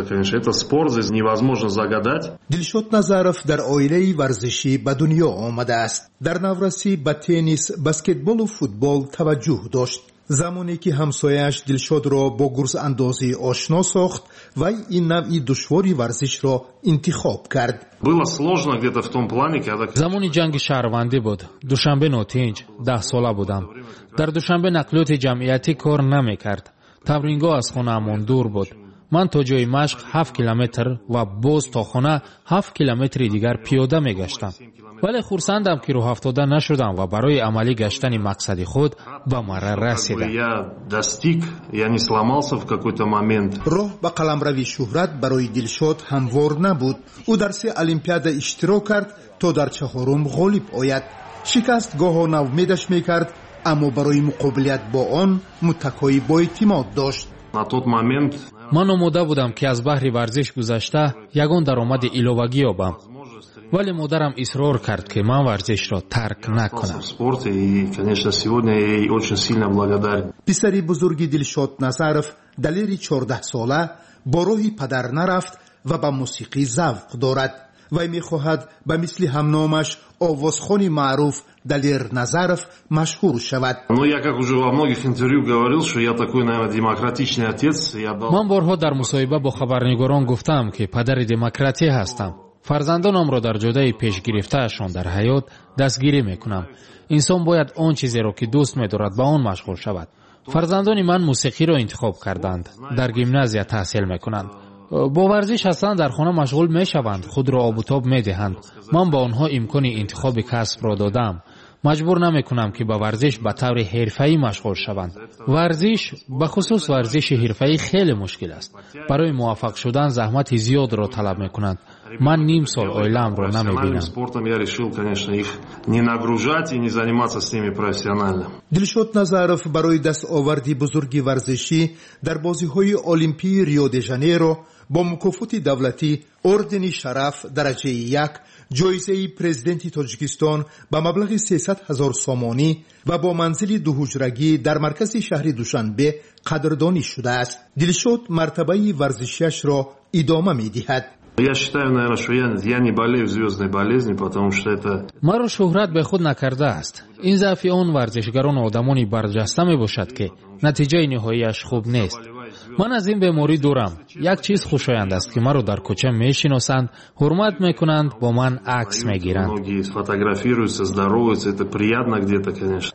дилшод назаров дар оилаи варзишӣ ба дунё омадааст. дар наврасӣ ба теннис, баскетболу футбол таваҷҷӯҳ дошт. замоне ки ҳамсояаш дилшодро бо гурзандозӣ ошно сохт, вай ин навъи душвори варзишро интихоб кард. замони ҷанги шаҳрвандӣ буд. душанбе нотинҷ, даҳ сола будам. дар душанбе нақлиёти ҷамъиятӣ кор намекард. тамрингоҳ аз хонаамон дур буд. ман то ҷои машқ ҳафт километр ва боз то хона ҳафт километри дигар пиёда мегаштам. вале хурсандам ки роҳафтода нашудам ва барои амалӣ гаштани мақсади худ ба марра расидам. роҳ ба қаламрави шӯҳрат барои дилшод ҳамвор набуд. ӯ дар се олимпиада иштирок кард то дар чаҳорум ғолиб ояд. шикаст гоҳо навмедаш мекард, аммо барои муқобилат бо он муттакои боэътимод дошт. ман омода будам ки аз баҳри варзиш гузашта ягон даромади иловагӣ ёбам. ولی مادرم اصرار کرد که من ورزش را ترک نکنم. پسری بزرگی دلشاد نظرов دلیری چهارده ساله با راهی پدر نرفت و به موسیقی ذوق دارد. وی می‌خواهد به مثل همنامش آوازخوان معروف دلیر نظرов مشهور شود. من بارها در مصاحبه با خبرنگاران گفتم که پدر دموکراتی هستم. فرزندانم را در جدای پیش گرفته‌شان در حیات دستگیری میکنم. انسان باید آن چیزی را که دوست می‌دارد با آن مشغول شود. فرزندان من موسیقی را انتخاب کردند. در گیمنازیا تحصیل میکنند. با ورزش هستند در خانه مشغول میشوند، خود را آب و تاب میدهند. من با آنها امکان انتخاب کسب را دادم. مجبور نمیکنم که با ورزش به طور حرفه‌ای مشغول شوند. ورزش به خصوص ورزش حرفه‌ای خیلی مشکل است. برای موفق شدن زحمت زیاد را طلب میکنند. من نیم سال اویلام را نمیبینم. دلشاد نظرов برای دستاوردی بزرگی ورزشی در بازی‌های المپی ریو دی ژانیرو با مکافات دولتی اردن شرف درجه یک، جایزه پرزیدنت تاجیکستان با مبلغ سیصد هزار سامانی و با منزل دو حجرگی در مرکز شهر دوشنبه قدردانی شده است. دلشاد مرتبه ورزشیش را ادامه می‌دهد. Я считаю, наверное, что я, я не болею звездной болезнью, потому что это... مرا شهرت به خود نکرده است. این ضعف آن ورزشگران آدمانی برجسته می باشد که نتیجه نهاییش خوب نیست. من از این بیماری دورم. یک چیز خوشایند است که مرا در کوچه میشناسند، حرمت میکنند، با من عکس میگیرند. Многие фотографируются, здороваются, это приятно где-то, конечно.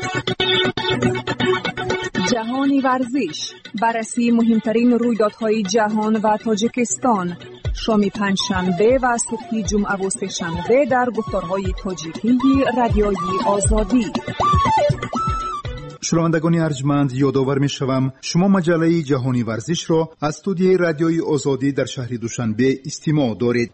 جهان ورزش، بررسی مهمترین رویدادهای جهان و تاجیکستان، شام پنجشنبه و صبح جمعه و سه‌شنبه در گفتارهای تاجیکی رادیوی آزادی. شنوندگان ارجمند، یادآور می‌شوم شما مجله جهانی ورزش را از استودیوی رادیوی آزادی در شهر دوشنبه استماع دارید.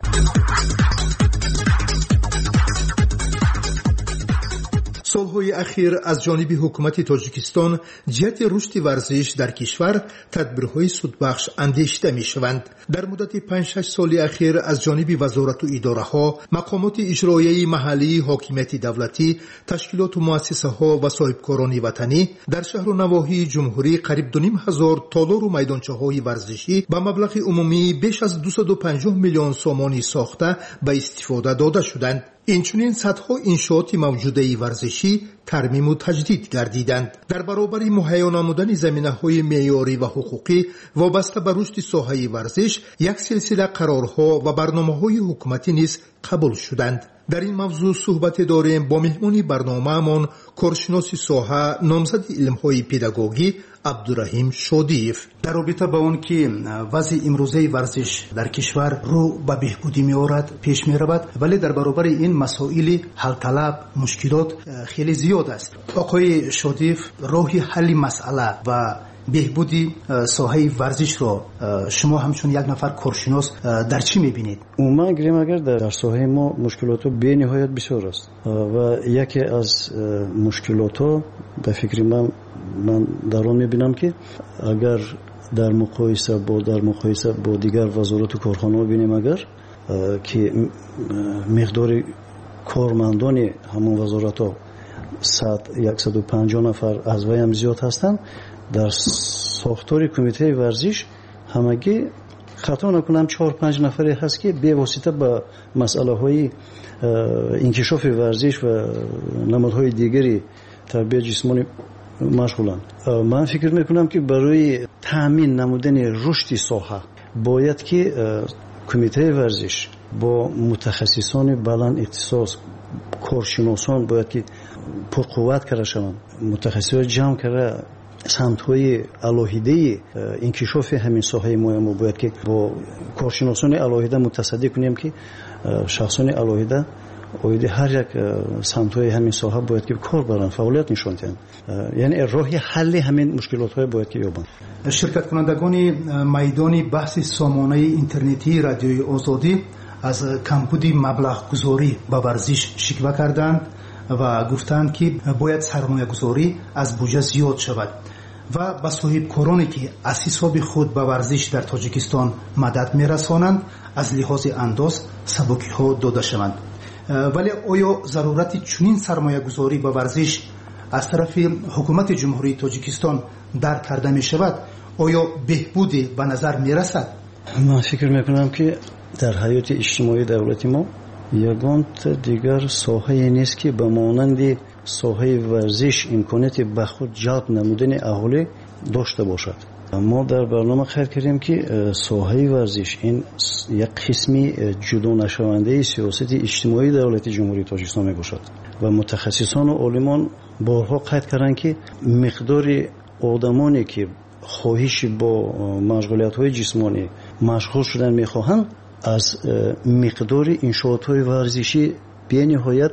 سالهای اخیر از جانب حکومت تاجیکستان جهت رشد ورزش در کشور تدبیرهای سودبخش اندیشیده می‌شوند. در مدت پنج شش سال اخیر از جانب وزارت و اداره‌ها، مقامات اجرایی محلی، حاکمیت دولتی، تشکیلات و مؤسسه‌ها و صاحبکاران وطنی در شهر و نواحی جمهوری قریب دو نیم هزار تالار و میدانچه‌های ورزشی با مبلغ عمومی بیش از دویست و پنجاه میلیون سامانی ساخته به استفاده داده شدند. اینچنین صدها انشاءات موجوده ورزشی ترمیم و تجدید گردیدند. در برابر مهیا نمودن زمینه‌های معیاری و حقوقی وابسته به رشد ساحه ورزش، یک سلسله قرارها و برنامه‌های حکومتی نیز قبول شدند. در این موضوع صحبت داریم با مهمانی برنامه‌مان، کارشناس ساحه، نامزد علم‌های پداگوژی عبدالرحیم شادیف. در رابطه با اون که وضع امروزه ورزش در کشور رو به بهبودی می‌آورد، پیش می‌رود، ولی در برابر این مسائل حل طلب، مشکلات خیلی زیاد است. آقای شادیف، راه حل مسئله و بهبودی ساحه ورزش را شما همچون یک نفر کارشناس در چی می‌بینید؟ عموما گریم اگر در ساحه ما مشکلات به نهایت بسیار است و یکی از مشکلات به فکر من من در آن می‌بینم که اگر در مقایسه با در مقایسه با دیگر وزارت و کارخانه‌ها ببینیم، اگر که مقدار کارمندان همون وزارت‌ها صد و پنجاه نفر از وی هم زیاد هستند، در ساختار کمیته ورزش همگی خطا نکنم چهار پنج نفری هست که به واسطه با مسئله های انکشاف ورزش و نمادهای دیگری تربیت جسمانی مشغولند. من فکر میکنم که برای تامین نمودن رشد ساحه باید که کمیته ورزش با متخصصان بلند اختصاص، کارشناسان باید که پرقوت کرده شوند، متخصصان جمع کرده سمت‌های الهیده انکشاف همین ساحه ما باید که با کارشناسان الهیده متصدی کنیم که شخصان الهیده اویده هر یک سمت‌های همین ساحه باید که کار برن، فعالیت نشون دهند، یعنی راه حل همین مشکلات‌های باید که یابند. شرکت کنندگان میدان بحث سامانه اینترنتی رادیوی آزادی از کمبود مبلغ گذاری به ورزش شکوه کردند و گفتند که باید سرمایه گذاری از بودجه زیاد شود. و به صاحبکارانی که از حساب خود به ورزش در تاجیکستان مدد میرسانند از لحاظ انداز سبکی ها داده شوند. ولی آیا ضرورت چنین سرمایه گذاری به ورزش از طرف حکومت جمهوری تاجیکستان درک کرده می شود؟ آیا بهبودی به نظر می رسد؟ من فکر می کنم که در حیات اجتماعی دولت ما یگان دیگر ساحه نیست که به مانند ساحه ورزش امکانیت به خود جلب نمودن اهالی داشته باشد. ما در برنامه خیر کردیم که ساحه ورزش این یک قسمی جدا نشونده سیاست اجتماعی دولت جمهوری تاجیکستان می باشد و متخصصان و عالمان بارها قید کردند که مقدار آدمانی که خواهش با مشغولیت‌های جسمانی مشغول شدن می‌خواهند از مقدار انشاءات‌های ورزشی به نهایت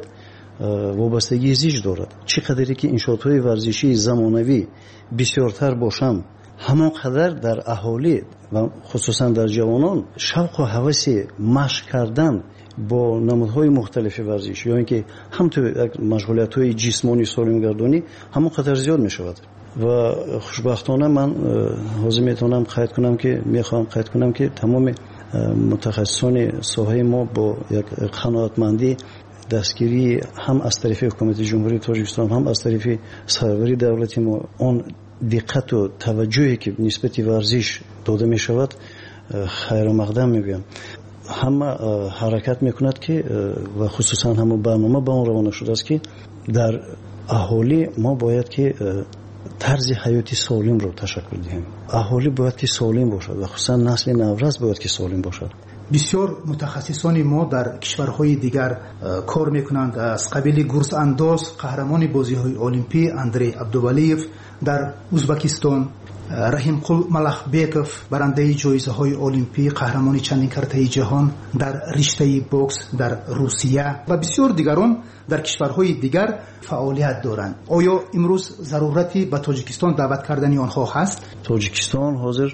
وابستگی زیج دارد. چقدری که انشاءات‌های ورزشی زمانوی بسیارتر باشند همانقدر در اهالی و خصوصا در جوانان شوق و هوس مشق کردن با نمودهای مختلف ورزش یا اینکه همطور مشغولیت‌های جسمانی سالمگردانی همانقدر زیاد می‌شود. و خوشبختانه من حاضر میتونم قید کنم که میخوام قید کنم که تمام متخصصان ساحه ما با یک قناعتمندی دستگیری هم از طرف حکومت جمهوری تاجیکستان هم از طرف سروری دولت ما آن دقت و توجهی که نسبت ورزش داده می شود خیر و مقدم میگویم. همه حرکت میکند که و خصوصا هم برنامه با اون روانه شده است که در اهالی ما باید که طرز حیاتی سالم رو تشکل دهیم. اهالی باید که سالم باشد و خصوصا نسل نورس باید که سالم باشد. بسیار متخصصان ما در کشورهای دیگر کار میکنند. از قبیل گرز انداز قهرمان بازی‌های المپی اندری عبدولیف در ازبکستان، رحیم قل ملخبیکوف برنده جایزه‌های المپی قهرمان چندین کرته جهان در رشته بوکس در روسیه و بسیار دیگران در کشورهای دیگر فعالیت دارند. آیا امروز ضرورتی به تاجیکستان دعوت کردن آنها هست؟ تاجیکستان حاضر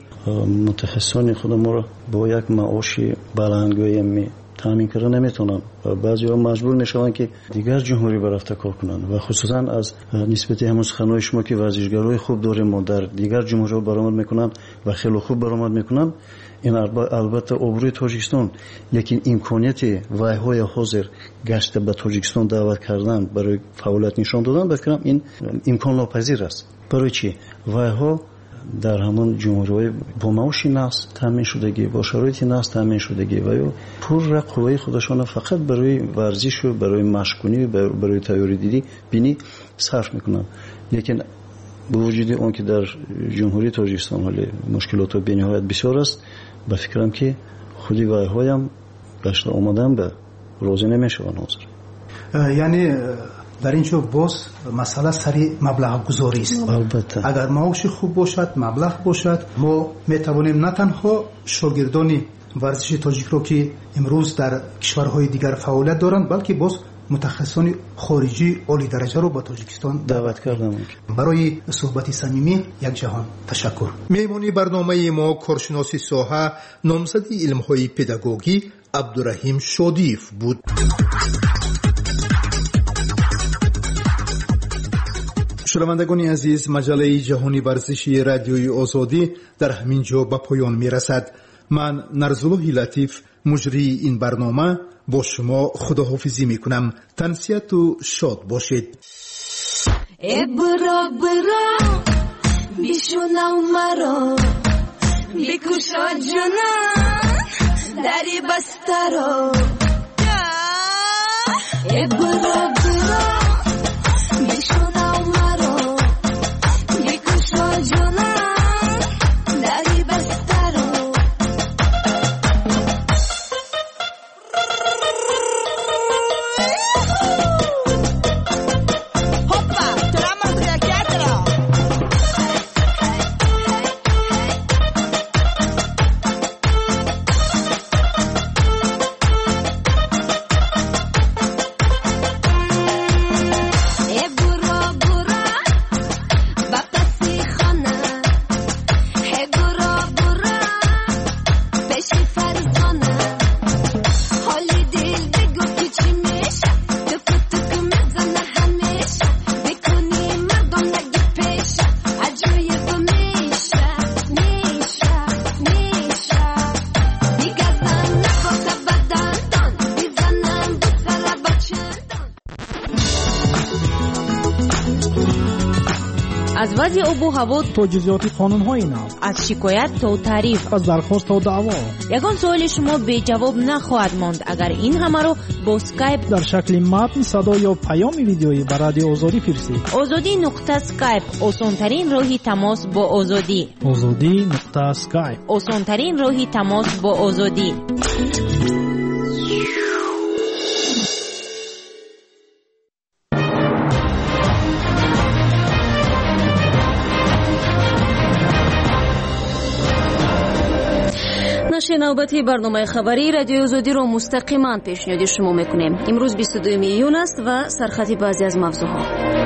متخصصان خود ما را با یک معاش بلندگویی تامین کردن نمیتونن و بعضی‌ها مجبور میشوند که دیگر جمهوری برافته کار کنند و خصوصا از نسبت همون سخنهای شما که ورزشگرای خوب داریم ما در دیگر جمهوری برآمد میکنن و خیلی خوب برآمد میکنن. این البته آبروی تاجیکستان، لیکن امکانیت وایهای حاضر گشت به تاجیکستان دعوت کردن برای فعالیت نشان دادن بفکرم این امکان ناپذیر است. برای چی؟ وایها در همون جمهوری با معاش نقص تامین شدگی با شرایط نقص تامین شدگی و پر قوه خودشان فقط برای ورزش و برای مشق‌کنی و برای تیاری دیدی بینی صرف میکنن. لیکن با وجود اون که در جمهوری تاجیکستان حالی مشکلات و بی‌نهایت بسیار است، به فکرم که خودی وایهایم گشت آمدن به روزی نمیشوند حاضر. یعنی در اینجا باز مسئله سری مبلغ گذاری است. البته اگر معاش خوب باشد، مبلغ باشد، ما میتوانیم نه تنها شاگردان ورزش تاجیک رو که امروز در کشورهای دیگر فعالیت دارند بلکه باز متخصصان خارجی عالی درجه رو با تاجیکستان دعوت کردم. برای صحبت صمیمی یک جهان تشکر. میمونی برنامه ما کارشناسی ساحه نامزد علم‌های پداگوژی عبدالرحیم شادیف بود. شنوندگان عزیز، مجله جهانی ورزشی رادیوی آزادی در همین جا به پایان می رسد. من نرزالله لطیف مجری این برنامه با شما خداحافظی می کنم. تنسیت و شاد باشید. برا برا بیشونا مرا بیکوشا جنان دری بسترا برا برا بیشونا مرا بیکوشا جنان دری بسترا از وضع آب و هوا تا جزئیات قانون‌های نو، از شکایت تا تعریف، از درخواست تا دعوا، یگان سوال شما بی جواب نخواهد ماند اگر این همه رو با اسکایپ در شکل متن، صدا یا پیام ویدیویی به رادیو آزادی فرستید. آزادی نقطه اسکایپ، آسان‌ترین راهی تماس با آزادی. آزادی نقطه اسکایپ، آسان‌ترین راهی تماس با آزادی. نشر نوبتی برنامه خبری رادیو آزادی رو مستقیما پیشنهاد شما میکنیم. امروز بیست و دوم ایون است و سرخط بعضی از موضوعها.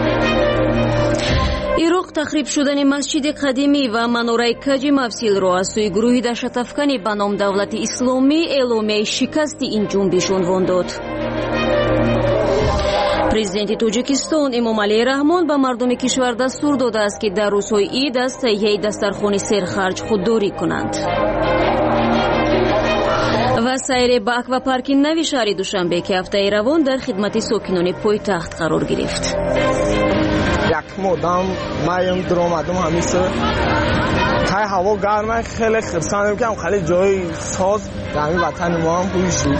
عراق تخریب شدن مسجد قدیمی و مناره کج مفصل را از سوی گروه دهشت‌افکنی به نام دولت اسلامی اعلامیه شکست این جنبش عنوان داد. پرزیدنت تاجیکستان امامعلی رحمان به مردم کشور دستور داده است که در روزهای عید از تهیه دسترخوان سرخرج خودداری کنند. و سیر به اکواپارک نوی شهر دوشنبه که هفته روان در خدمت ساکنان پایتخت قرار گرفت. یک مدام مایم درآمدم همیشه تای هوا گرمه، خیلی خرسان میکنم، خیلی جای ساز در وطن ما هم بویشی.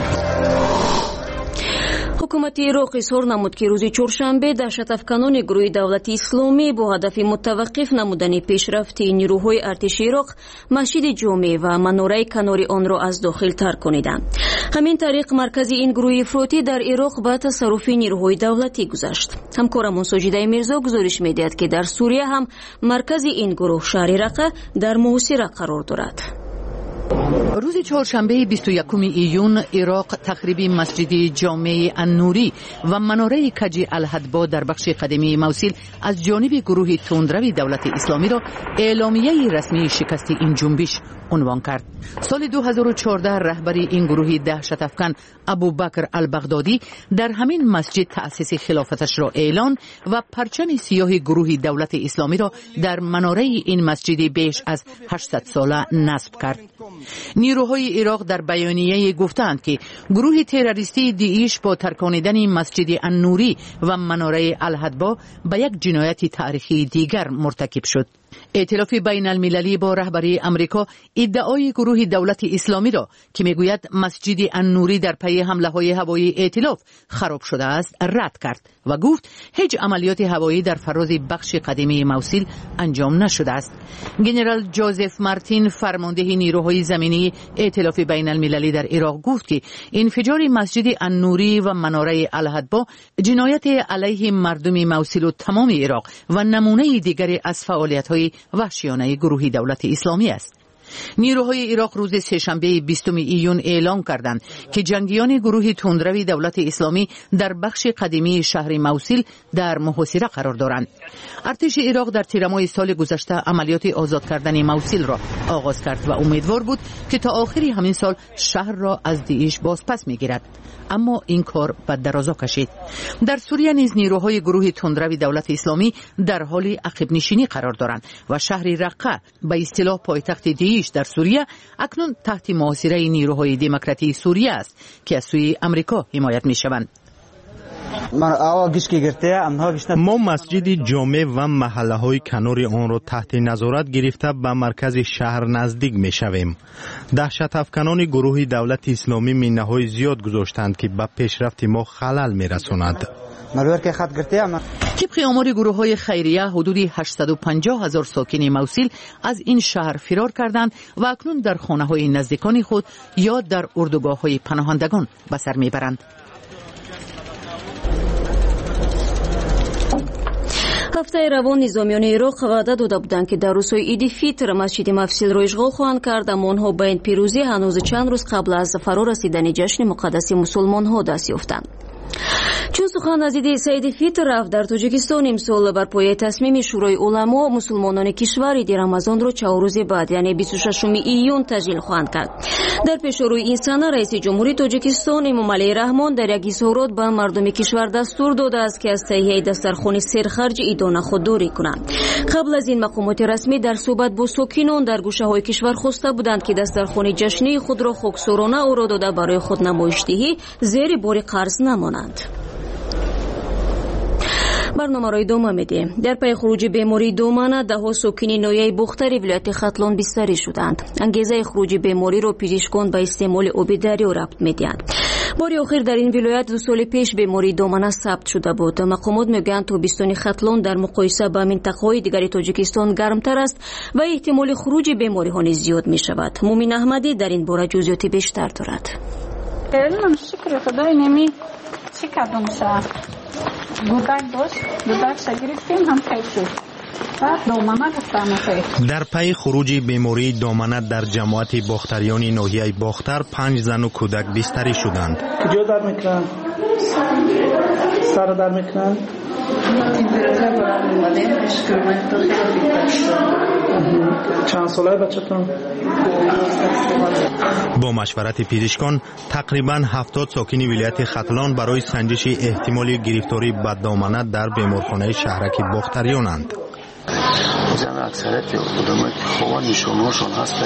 حکومت عراق اظهار نمود که روز چهارشنبه دهشت‌افکنان گروه دولت اسلامی با هدف متوقف نمودن پیشرفت نیروهای ارتش عراق مسجد جامع و مناره کنار آن را از داخل ترک کنیدند. همین طریق مرکز این گروه افراطی در عراق به تصرف نیروهای دولتی گذشت. همکارم ساجده میرزا گزارش می‌دهد که در سوریه هم مرکز این گروه شهر رقه در محاصره قرار دارد. روز چهارشنبه بیست و یکم ایون عراق تخریب مسجد جامع النوری و مناره کج الهدبا در بخش قدیمی موصل از جانب گروه تندرو دولت اسلامی را اعلامیه رسمی شکست این جنبش عنوان کرد. سال دو هزار و چهارده رهبری این گروه دهشت افکن ابوبکر البغدادی در همین مسجد تأسیس خلافتش را اعلان و پرچم سیاه گروه دولت اسلامی را در مناره این مسجد بیش از هشتصد ساله نصب کرد. نیروهای عراق در بیانیه گفتند که گروه تروریستی داعش با ترکاندن مسجد النوری و مناره الهدبا به یک جنایت تاریخی دیگر مرتکب شد. ائتلاف بین المللی با رهبری امریکا ادعای گروه دولت اسلامی را که میگوید مسجد النوری در پی حمله های هوایی ائتلاف خراب شده است رد کرد و گفت هیچ عملیات هوایی در فراز بخش قدیمی موصل انجام نشده است. ژنرال جوزف مارتین فرمانده نیروهای زمینی ائتلاف بین المللی در عراق گفت که انفجار مسجد النوری و مناره الهدبا جنایت علیه مردم موصل و تمام عراق و نمونه دیگری از فعالیت‌های وحشیانه گروه دولت اسلامی است. نیروهای عراق روز سه‌شنبه بیستم ایون اعلام کردند که جنگیان گروه تندرو دولت اسلامی در بخش قدیمی شهر موصل در محاصره قرار دارند. ارتش عراق در تیرماه سال گذشته عملیات آزاد کردن موصل را آغاز کرد و امیدوار بود که تا آخر همین سال شهر را از داعش بازپس میگیرد، اما این کار به درازا کشید. در سوریه نیز نیروهای گروه تندرو دولت اسلامی در حال عقب نشینی قرار دارند و شهر رقه به اصطلاح پایتخت داعش در سوریه اکنون تحت محاصره نیروهای دموکراتی سوریه است که از سوی امریکا حمایت می‌شوند. ما مسجد جامع و محله های کنار آن را تحت نظارت گرفته به مرکز شهر نزدیک می شویم. دهشت افکنان گروه دولت اسلامی مینه های زیاد گذاشتند که به پیشرفت ما خلل می رساند. طبق آمار گروه های خیریه حدود هشتصد و پنجاه هزار ساکن موصل از این شهر فرار کردند و اکنون در خانه های نزدیکان خود یا در اردوگاه های پناهندگان به سر می برند. هفته روان نظامیان عراق وعده داده بودند که در روزهای عید فیتر مسجد مفصل را اشغال خواهند کرد، اما آنها به این پیروزی هنوز چند روز قبل از فرا رسیدن جشن مقدس مسلمان ها دست یافتند. چون سخن از عید سعید فیتر رفت، در تاجیکستان امسال بر پایه تصمیم شورای علما مسلمانان کشور عید رمضان را چهار روز بعد یعنی بیست و ششم ایون تجلیل خواهند کرد. در پیشروی این سنه رئیس جمهوری تاجیکستان امامعلی رحمان در یک اظهارات به مردم کشور دستور داده است که از تهیه دسترخوان سرخرج عیدانه خودداری کنند. قبل از این مقامات رسمی در صحبت با ساکنان در گوشه های کشور خواسته بودند که دسترخوان جشنی خود را خاکسارانه او را داده برای خود نمایشدهی زیر بار قرض نمانند. برنامه ادامه میدیم. در پی خروج بیماری دامنه دهها ساکن ناحیه بختری ولایت ختلان بستری شدند. انگیزه خروج بیماری را پزشکان به استعمال آب دریا ربط میدهند. باری آخر در این ولایت دو سال پیش بیماری دامنه ثبت شده بود. مقامات میگویند تابستان ختلان در مقایسه با منطقه‌های دیگر تاجیکستان گرمتر است و احتمال خروج بیماری ها نیز زیاد می شود. مومن احمدی در این باره جزئیات بیشتر دارد. من شکر خدای نمی چی کردم سا گودک داشت گودک گرفتیم هم خیلی در پی خروج بیماری دامنه در جماعت باختریان ناحیه باختر پنج زن و کودک بستری شدند. کجا در میکنن؟ سر در میکنن؟ چند ساله بچه‌تون؟ با مشورت پزشکان تقریباً هفتاد ساکن ولایت ختلان برای سنجش احتمال گرفتاری به دامنه در بیمارخانه شهرک باختریانند. جمع اکثریت آدمایی که خواه نشانهاشون هست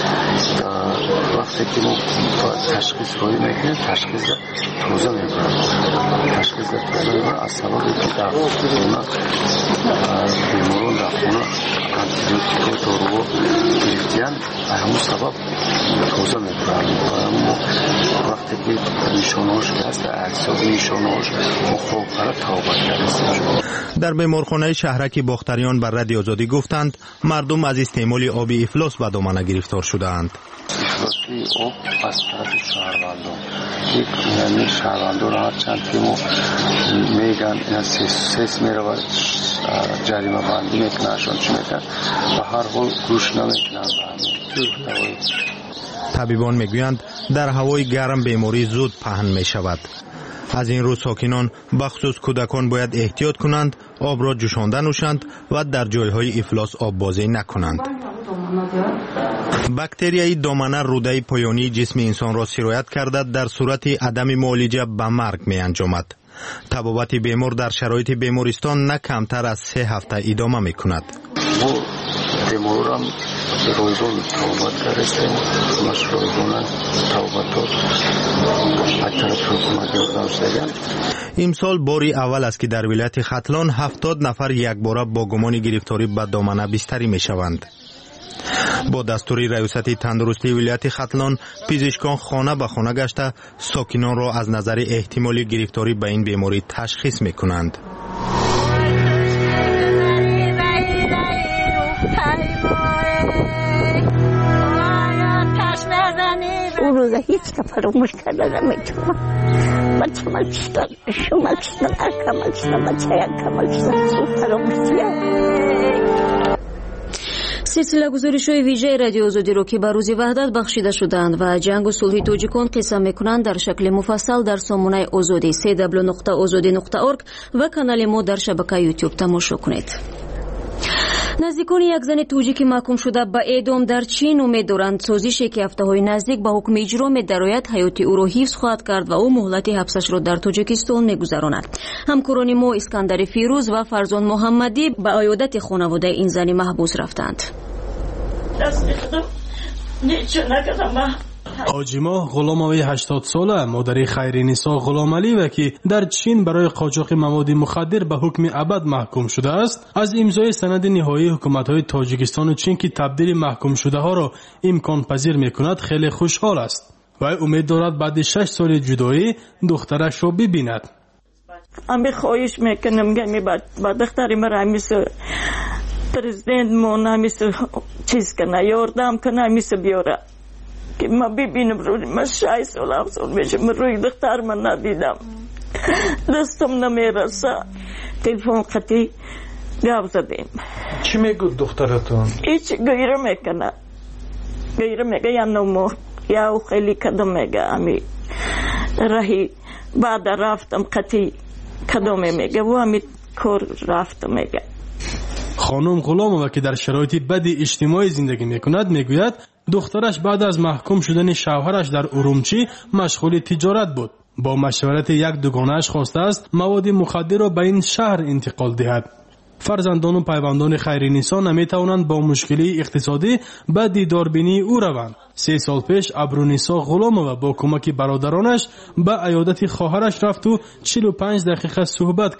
وقتی که ما تشخیص روی میکنیم تشخیص توزه میکنیم تشخیص توزه میکنیم از سببی که در خونه بیمارون در خونه انتیبیوتیک و دارو گرفتیان همون سبب توزه میکنیم اما وقتی که نشانهاش که هست اکثر نشانهاش مخواب برای توبت کردیم. در بیمارخانه شهرک باختریان بر رادیو آزادی گفتند مردم از استعمال آب افلاس به دامنه گرفتار شده‌اند. افلاسی آب از طرف شهروندان یک یعنی شهروندان هر چند تیمو میگن این سیس میره و جریمه بندی میکننشان چی میکن و هر حال گوش نمیکنن به همین. طبیبان میگویند در هوای گرم بیماری زود پهن میشود. از این رو ساکنان بخصوص کودکان باید احتیاط کنند، آب را جوشانده نوشند و در جایهای افلاس آب بازی نکنند. باکتریای دامنه روده پایانی جسم انسان را سرایت کرده در صورت عدم معالجه به مرگ می انجامد. طبابت بیمار در شرایط بیمارستان نه کمتر از سه هفته ادامه می کند. بیماران رویدون توبت کرستیم مش رویدونن توبت طرف حکومت یاردم شدن. امسال باری اول است که در ولایت ختلان هفتاد نفر یک باره با گمان گرفتاری به دامنه بستری می شوند. با دستور ریاست تندرستی ولایت ختلان پزشکان خانه به خانه گشته ساکنان را از نظر احتمال گرفتاری به این بیماری تشخیص می کنند. اون روزه هیچ که فراموش کرده نمیتونم. بچه ملچتن شو ملچتن اکا ملچتن بچه اکا ملچتن شو فراموشیه. سلسله گزارش‌های ویژه رادیو آزادی را که به روز وحدت بخشیده شدند و جنگ و صلح تاجیکان قصه میکنند در شکل مفصل در سامانه آزادی سی دبلیو نقطه آزادی نقطه اورگ و کانال ما در شبکه یوتیوب تماشا کنید. نزدیکان یک زن توجیکی محکوم شده به اعدام در چین امید دارند سازشی که هفته‌های نزدیک به حکم اجرا می‌دراید حیات او را حفظ خواهد کرد و او مهلت حبسش را در تاجیکستان می‌گذراند. همکاران ما اسکندر فیروز و فرزان محمدی به عیادت خانواده این زن محبوس رفتند. حاجیما غلاموی هشتاد ساله مادر خیرنسا غلام علی و که در چین برای قاچاق مواد مخدر به حکم ابد محکوم شده است از امضای سند نهایی حکومت‌های تاجیکستان و چین که تبدیل محکوم شده ها را امکان پذیر می‌کند خیلی خوشحال است و امید دارد بعد شش سال جدایی دخترش را ببیند. امی خواهش میکنم که با دختری مرا همیشه پرزیدنت مون همیشه چیز کنه یاردم کنه همیشه بیاره که ما ببینم روی من شای سال هم سال میشم روی دختر من ندیدم دستم نمیرسه تلفن قطعی گاب زدیم. چی میگود دخترتون؟ هیچ گیره میکنه گیره میگه یا نمو یا خیلی کدام میگه امی رهی بعد رفتم قطعی کدام میگه و همی کار رفتم میگه. خانم غلامова که در شرایط بد اجتماعی زندگی میکند میگوید دخترش بعد از محکوم شدن شوهرش در ارومچی مشغول تجارت بود. با مشورت یک دوگانه‌اش خواسته است مواد مخدر را به این شهر انتقال دهد. فرزندان و پیوندان خیرنسا نمیتوانند با مشکلی اقتصادی به دیداربینی او روند. سه سال پیش ابرونسا غلامова با کمک برادرانش به عیادت خواهرش رفت و چهل و پنج دقیقه صحبت کرد.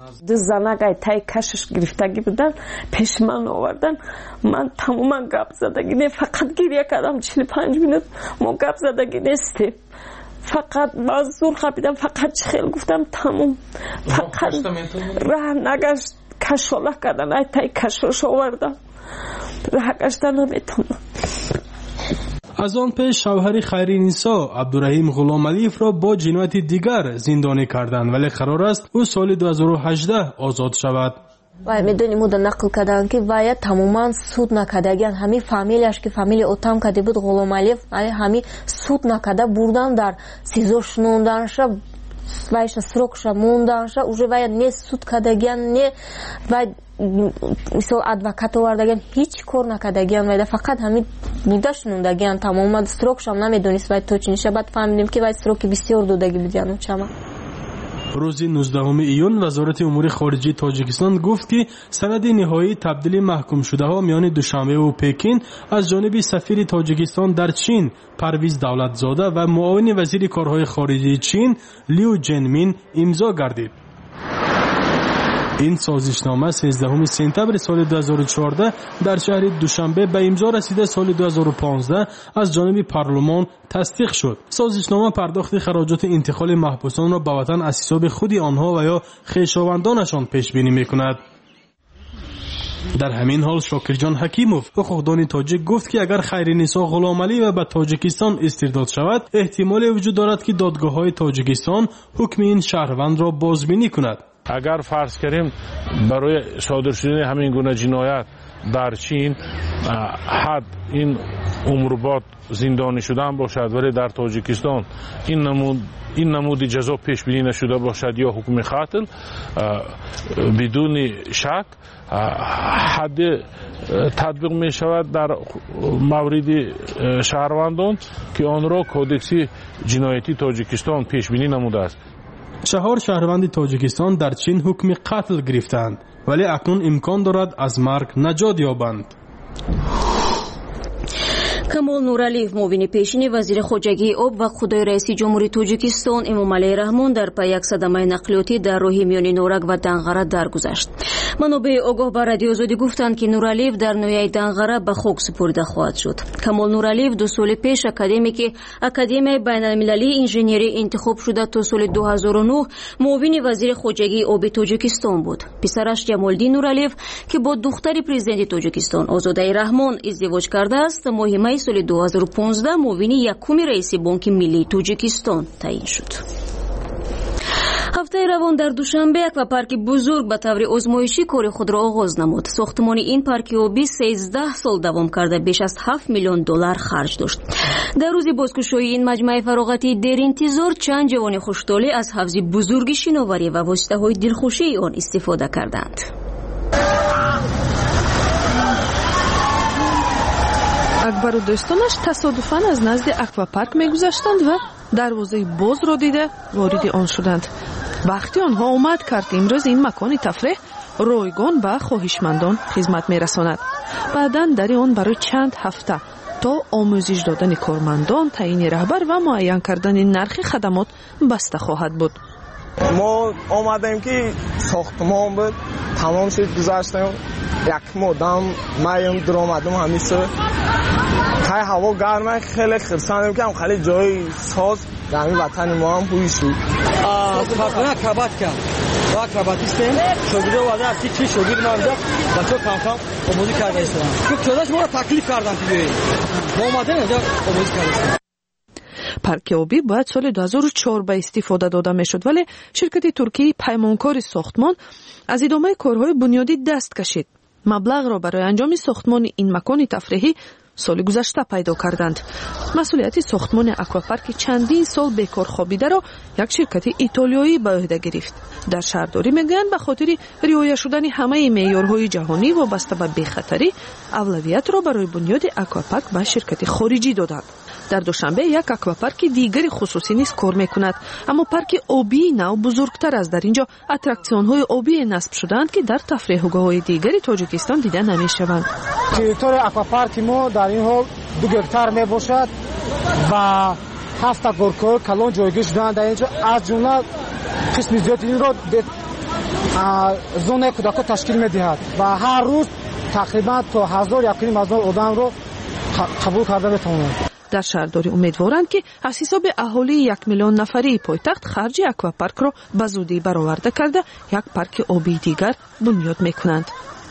دو زنگای تای کشش گرفتگی بودن پیش من آوردن. من تماما گپ زدگی نه، فقط گریه کردم. چهل و پنج منت ما گپ زدگی نیستیم، فقط باز زور خبیدم، فقط چخیل گفتم تموم. فقط راه نگشت، کشاله کردن، ای تای کشش آوردن، راه گشتن نمیتونم. از آن پیش شوهر خیرینسا عبدالرحیم غلامعلیف را با جنایت دیگر زندانی کردند، ولی قرار است او سال دو هزار و هجده آزاد شود. و میدونیم او نقل کردن که باید تماما سود نکردگی همین فامیلیش که فامیلی اوتام کده بود غلامعلیف همین سود نکرده بردن در سیزور شنوندنش وایش سرکش موندنش уже باید نه سود کردگی نه و مثل ادوکات آوردگی هیچ کار نکردگی و فقط همین بوده شنوندگی تماما سرکش هم نمیدونست باید تو چی نشه. بعد فهمیدیم که باید سرک بسیار دودگی بدیانم چما. روز نوزدهم ایون وزارت امور خارجه تاجیکستان گفت که سند نهایی تبدیل محکوم شده ها میان دوشنبه و پکین از جانب سفیر تاجیکستان در چین پرویز دولتزاده و معاون وزیر کارهای خارجه چین لیو جنمین امضا گردید. این سازشنامه سیزدهم سپتامبر سال دو هزار و چهارده در شهر دوشنبه به امضا رسیده. سال دو هزار و پانزده از جانب پارلمان تصدیق شد. سازشنامه پرداخت خراجات انتقال محبوسان را به وطن از حساب خود آنها و یا خویشاوندانشان پیش بینی میکند. در همین حال شاکرجان حکیموف حقوقدان تاجیک گفت که اگر خیرینسا غلامعلی و به تاجیکستان استرداد شود احتمال وجود دارد که دادگاه‌های تاجیکستان حکم این شهروند را بازبینی کند. اگر فرض کنیم برای صادر شدن همین گونه جنایت در چین حد این عمر بعد زندانی شدن باشد، ولی در تاجیکستان این نمود این نمود جزا پیش بینی نشده باشد یا حکم قتل، بدون شک حد تطبیق می شود در مورد شهروندان که آن را کودکس جنایتی تاجیکستان پیش بینی نموده است. چهار شهروند تاجیکستان در چین حکم قتل گرفتند، ولی اکنون امکان دارد از مرگ نجات یابند. камол нуралиев муовини пешини вазири хоҷагии об ва худои раиси ҷумҳурии тоҷикистон эмомалии раҳмон дар пай як садамаи нақлиётӣ дар роҳи миёни норак ва данғара даргузашт. манобеи огоҳ ба радиои озодӣ гуфтанд ки нуралиев дар ноҳияи данғара ба хок супурида хоҳад шуд. камол нуралиев ду соли пеш академики академияи байналмилалии инженерӣ интихоб шуда то соли ду ҳазору нӯҳ муовини вазири хоҷагии оби тоҷикистон буд. писараш ҷамолдин нуралиев ки бо духтари президенти тоҷикистон озодаи раҳмон издивоҷ кардааст моҳи майи соли ду ҳазору понздаҳ муовини якуми раиси бонки миллии тоҷикистон таъин шуд. ҳафтаи равон дар душанбе аквапарки бузург ба таври озмоишӣ кори худро оғоз намуд. сохтмони ин парки обӣ сездаҳ сол давом карда беш аз ҳафт миллион доллар харҷ дошт. дар рӯзи бозкушоии ин маҷмаи фароғатии деринтизор чанд ҷавони хуштолӣ аз ҳавзи бузурги шиноварӣ ва воситаҳои дилхушии он истифода карданд. акбару дӯстонаш тасодуфан аз назди аквапарк мегузаштанд ва дарвозаи бозро дида вориди он шуданд. вақти онҳо омад кард имрӯз ин макони тафреҳ ройгон ба хоҳишмандон хизмат мерасонад. баъдан дари он барои чанд ҳафта то омӯзиш додани кормандон, таъини раҳбар ва муайян кардани нархи хадамот баста хоҳад буд. мо омадаем ки сохтмон буд, тамом шуд, гузаштем. як модам маем даромадам ҳамиса тай ҳаво гарма, хеле хирсандем ки ҳам хали ҷои соз дар ватани мо ҳам ҳуй шуд. Departman akrobatika va akrobatistim. Şogirde vardı ki çi şogir vardı. Bachcho kam kam omozi karda islam. Çok çodaş mora taklif kardan ki. Momaden da omozi karda. парки обӣ бояд соли ду ҳазору чор ба истифода дода мешуд, вале ширкати туркияи паймонкори сохтмон аз идомаи корҳои бунёдӣ даст кашид. маблағро барои анҷоми сохтмони ин макони тафреҳӣ соли гузашта пайдо карданд. масъулияти сохтмони аквапарки чандин сол бекор хобидаро як ширкати итолиёӣ ба ӯҳда гирифт. дар шаҳрдорӣ мегӯянд ба хотири риоя шудани ҳамаи меъёрҳои ҷаҳонӣ вобаста ба бехатарӣ авлавиятро барои бунёди аквапарк ба ширкати хориҷӣ доданд. дар душанбе як аквапарки дигари хусусӣ низ кор мекунад, аммо парки обии нав бузургтар аст. дар ин ҷо аттраксионҳои обие насб шудаанд ки дар тафреҳгоҳҳои дигари тоҷикистон дида намешаванд. территорияи аквапарки мо дар ин ҳол ду гектар мебошад ва ҳафта горкаҳои калон ҷойгир шудаанд. дар ин ҷо аз ҷумла қисми зиёди инро зонаи кӯдакҳо ташкил медиҳад ва ҳар рӯз тақрибан то ҳазор якним ҳазор одамро қабул карда метавонад. дар шаҳрдорӣ умедворанд ки аз ҳисоби аҳолии як миллион нафарии пойтахт харҷи аквапаркро ба зудӣ бароварда карда як парки обии дигар бунёд мекунанд.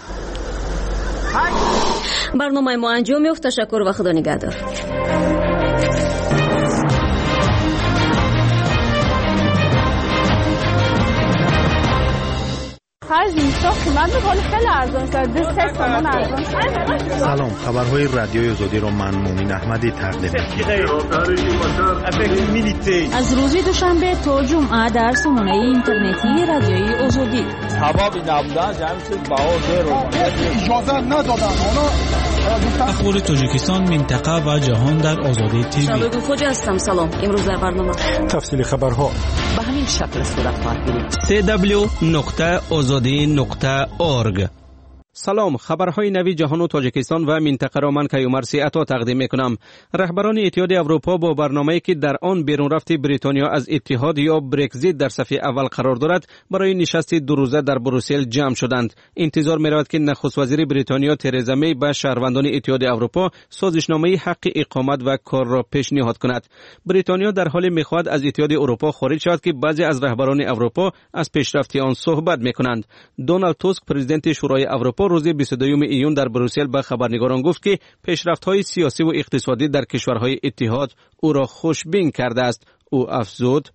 барномаи мо анҷом ёфт. ташаккур ва худо нигаҳдор. سلام، خبرهای رادیوی آزادی را من مومن احمدی تقدیم می‌کنم. از روز دوشنبه تا جمعه در سامانه اینترنتی رادیوی آزادی. سبب نبودن جمع چیز بهار اجازه ندادن. اخبار تاجیکستان، منطقه و جهان در آزادی تیوی. شادو خوجا هستم. سلام. امروز در برنامه تفصیل خبرها به همین شکل صورت خواهد گرفت. سی دبلیو نقطه آزادی نقطه اورگ. سلام، خبرهای نوی جهان و تاجیکستان و منطقه را من کیومرسی عطا تقدیم میکنم. رهبران اتحاد اروپا با برنامه‌ای که در آن بیرون رفت بریتانیا از اتحاد یا برگزیت در صف اول قرار دارد، برای نشست دو روزه در بروسل جمع شدند. انتظار می‌رود که نخست وزیر بریتانیا ترزا می به شهروندان اتحاد اروپا سازشنامه حق اقامت و کار را پیشنهاد کند. بریتانیا در حال می‌خواهد از اتحاد اروپا خارج شود که بعضی از رهبران اروپا از پیشرفت آن صحبت می‌کنند. دونالد توسک، پرزیدنت شورای اروپا، روز بیست و دوم ایون در بروسل به خبرنگاران گفت که پیشرفت‌های سیاسی و اقتصادی در کشورهای اتحاد او را خوشبین کرده است. او افزود: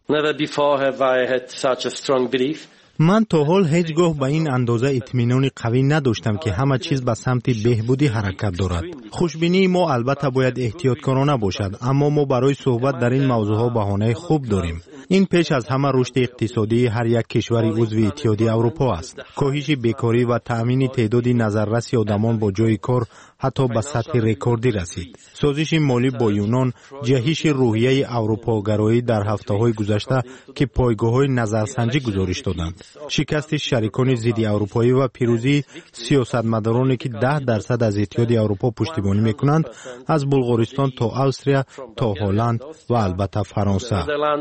من تا حال هیچگاه به این اندازه اطمینان قوی نداشتم که همه چیز به سمت بهبودی حرکت دارد. خوشبینی ما البته باید احتیاطکارانه باشد، اما ما برای صحبت در این موضوعها بهانه خوب داریم. این پیش از همه رشد اقتصادی هر یک کشور عضو اتحاد اروپا است. کاهش بیکاری و تأمین تعداد نظررس آدمان با جای کار حتی به سطح رکوردی رسید. سازش مالی با یونان، جهش روحیه اروپاگرایی در هفته‌های گذشته که پایگاه‌های نظرسنجی گزارش دادند. شکست شریکان ضد اروپایی و پیروزی سیاستمدارانی که ده درصد از اتحاد اروپا پشتیبانی می‌کنند، از بلغارستان تا استریا تا هلند و البته فرانسه.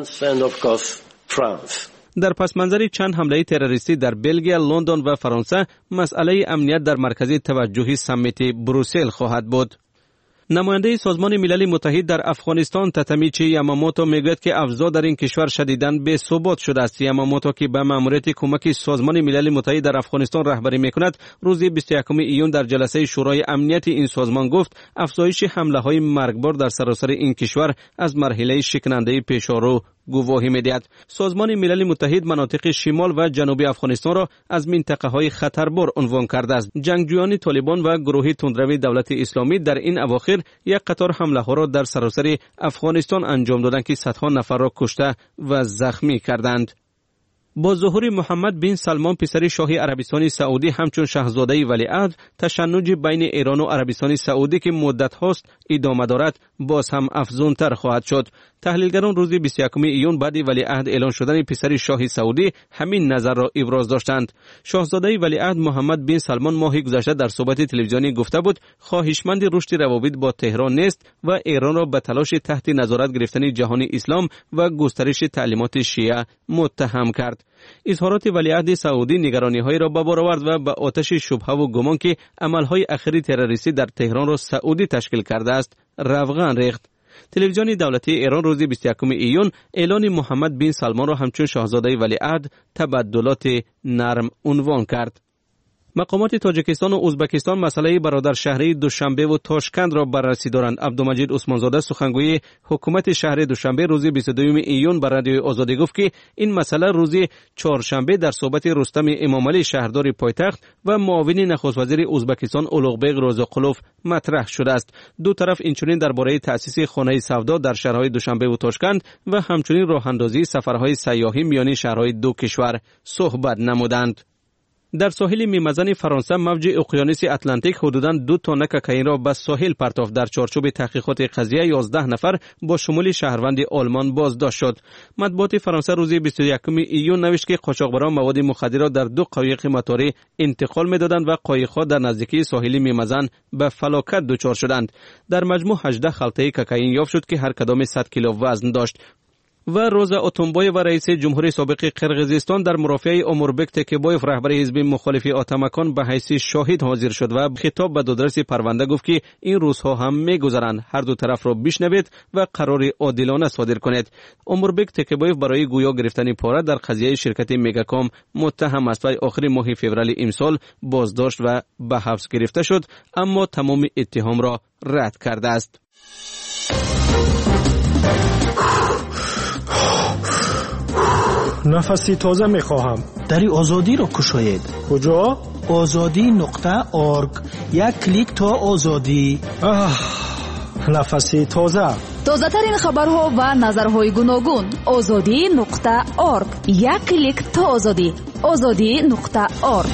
در پس منظر چند حمله تروریستی در بلژیم، لندن و فرانسه، مسئله امنیت در مرکز توجه سمیت بروسل خواهد بود. نماینده سازمان ملل متحد در افغانستان تاتامیچی یاماموتو میگوید که اوضاع در این کشور شدیداً بی‌ثبات شده است. یاماموتو که به مأموریت کمک سازمان ملل متحد در افغانستان رهبری میکند، روز بیست و یکم ایون در جلسه شورای امنیت این سازمان گفت افزایش حمله‌های مرگبار در سراسر این کشور از مرحله شکننده پیش‌رو گواهی می‌دهد. سازمان ملل متحد مناطق شمال و جنوبی افغانستان را از منطقه‌های خطربار عنوان کرده است. جنگجویان طالبان و گروه تندروی دولت اسلامی در این اواخر یک قطار حمله‌ها را در سراسر افغانستان انجام دادند که صدها نفر را کشته و زخمی کردند. با ظهور محمد بن سلمان پسر شاه عربستان سعودی همچون شاهزاده ولیعهد، تشنج بین ایران و عربستان سعودی که مدت هاست ادامه دارد باز هم افزونتر خواهد شد. تحلیلگران روز بیست و یکم ایون بعد ولیعهد اعلان شدن پسر شاه سعودی همین نظر را ابراز داشتند. شاهزاده ولیعهد محمد بن سلمان ماه گذشته در صحبت تلویزیونی گفته بود خواهشمند رشد روابط با تهران نیست و ایران را به تلاش تحت نظارت گرفتن جهان اسلام و گسترش تعلیمات شیعه متهم کرد. اظهارات ولیعهد سعودی نگرانی‌های را به بار آورد و به آتش شبهه و گمان که عمل‌های اخیر تروریستی در تهران را سعودی تشکیل کرده است روغن ریخت. تلویزیون دولتی ایران روز بیست و یکم ایون اعلان محمد بن سلمان را همچون شاهزاده ولیعهد تبدلات نرم عنوان کرد. مقامات تاجیکستان و ازبکستان مسئله برادر شهری دوشنبه و تاشکند را بررسی دارند. عبدالمجید عثمانزاده سخنگوی حکومت شهر دوشنبه روز بیست و دوم ایون بر رادیوی آزادی گفت که این مسئله روز چهارشنبه در صحبت رستم امامعلی شهردار پایتخت و معاون نخست وزیر ازبکستان اولوغبگ روزقلوف مطرح شده است. دو طرف اینچنین درباره تأسیس خانه سودا در شهرهای دوشنبه و تاشکند و همچنین راه اندازی سفرهای سیاحی میان شهرهای دو کشور صحبت نمودند. در ساحل میمزن فرانسه موج اقیانوس اتلانتیک حدوداً دو تن کوکائین را به ساحل پرتافت. در چارچوب تحقیقات قضیه یازده نفر با شمول شهروند آلمان بازداشت شد. مطبوعات فرانسه روز بیست و یکم ایون نوشت که قاچاقبران مواد مخدر را در دو قایق موتوری انتقال می‌دادند و قایق‌ها در نزدیکی ساحل میمزن به فلاکت دچار شدند. در مجموع هجده خلطه کوکائین یافت شد که هر کدام صد کیلو وزن داشت. و روزا اتونبایو و رئیس جمهوری سابق قرقیزستان در مرافعه اموربک تکیبایف رهبر حزب مخالف آتمکان به حیث شاهد حاضر شد و خطاب به دادرس پرونده گفت که این روزها هم میگذرند، هر دو طرف را بشنوید و قرار عادلانه صادر کنید. اموربک تکیبایف برای گویا گرفتن پاره در قضیه شرکت میگاکام متهم است و آخر ماه فوریه امسال بازداشت و به حبس گرفته شد، اما تمام اتهام را رد کرده است. نفسی تازه میخواهم. دری آزادی را کشاید. کجا؟ آزادی نقطه آرگ. یک کلیک تا آزادی. نفسی تازه. تازه ترین خبرها و نظرهای گوناگون. آزادی نقطه آرگ. یک کلیک تا آزادی. آزادی نقطه آرگ.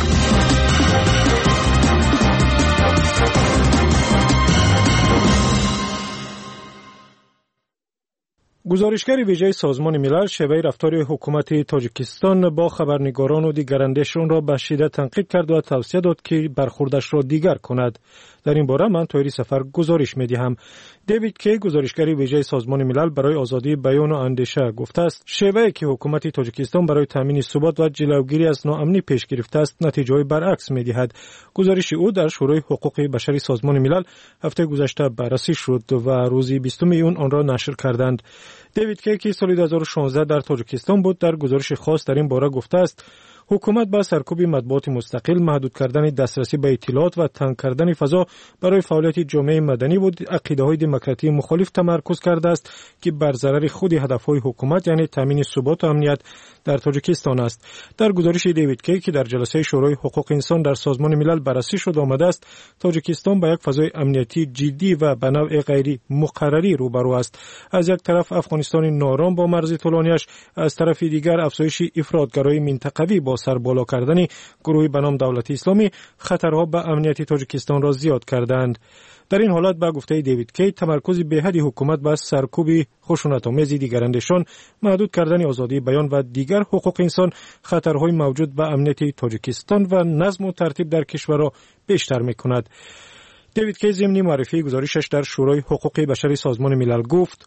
گزارشگر ویژه سازمان ملل شیوه رفتار حکومت تاجیکستان با خبرنگاران و دیگرندشان را به شدت تنقید کرد و توصیه داد که برخوردش را دیگر کند. در این باره من طاهری سفر گزارش می‌دهم. دیوید کی، گزارشگر ویژه سازمان ملل برای آزادی بیان و اندیشه، گفته است شیوهی که حکومت تاجیکستان برای تامین ثبات و جلوگیری از ناامنی پیش گرفته است نتیجه برعکس می‌دهد. گزارش او در شورای حقوق بشری سازمان ملل هفته گذشته بررسی شد و روز بیستم ایون آن را نشر کردند. دیوید کی که سال دو هزار و شانزده در تاجیکستان بود در گزارش خاص در این باره گفته است حکومت با سرکوب مطبوعات مستقل، محدود کردن دسترسی به اطلاعات و تنگ کردن فضا برای فعالیت جامعه مدنی بود عقیده‌های دموکراتی مخالف تمرکز کرده است که بر ضرر خود هدف‌های حکومت یعنی تامین ثبات و امنیت در تاجیکستان است. در گزارش دیوید کی که در جلسه شورای حقوق انسان در سازمان ملل بررسی شد آمده است تاجیکستان با یک فضای امنیتی جدی و به نوع غیر مقرری روبرو است. از یک طرف افغانستان نارام با مرز طولانیش، از طرف دیگر افزایش افراطگرایی منطقوی با سر بالا کردن گروهی به نام دولت اسلامی خطرها به امنیت تاجیکستان را زیاد کردند. در این حالت با گفته دیوید کی تمرکز بی‌حدی حکومت بر سرکوب خشونت‌آمیز دیگراندیشان، محدود کردن آزادی بیان و دیگر حقوق انسان خطرهای موجود به امنیت تاجیکستان و نظم و ترتیب در کشور را بیشتر می‌کند. دیوید کی ضمن معرفی گزارشش در شورای حقوق بشری سازمان ملل گفت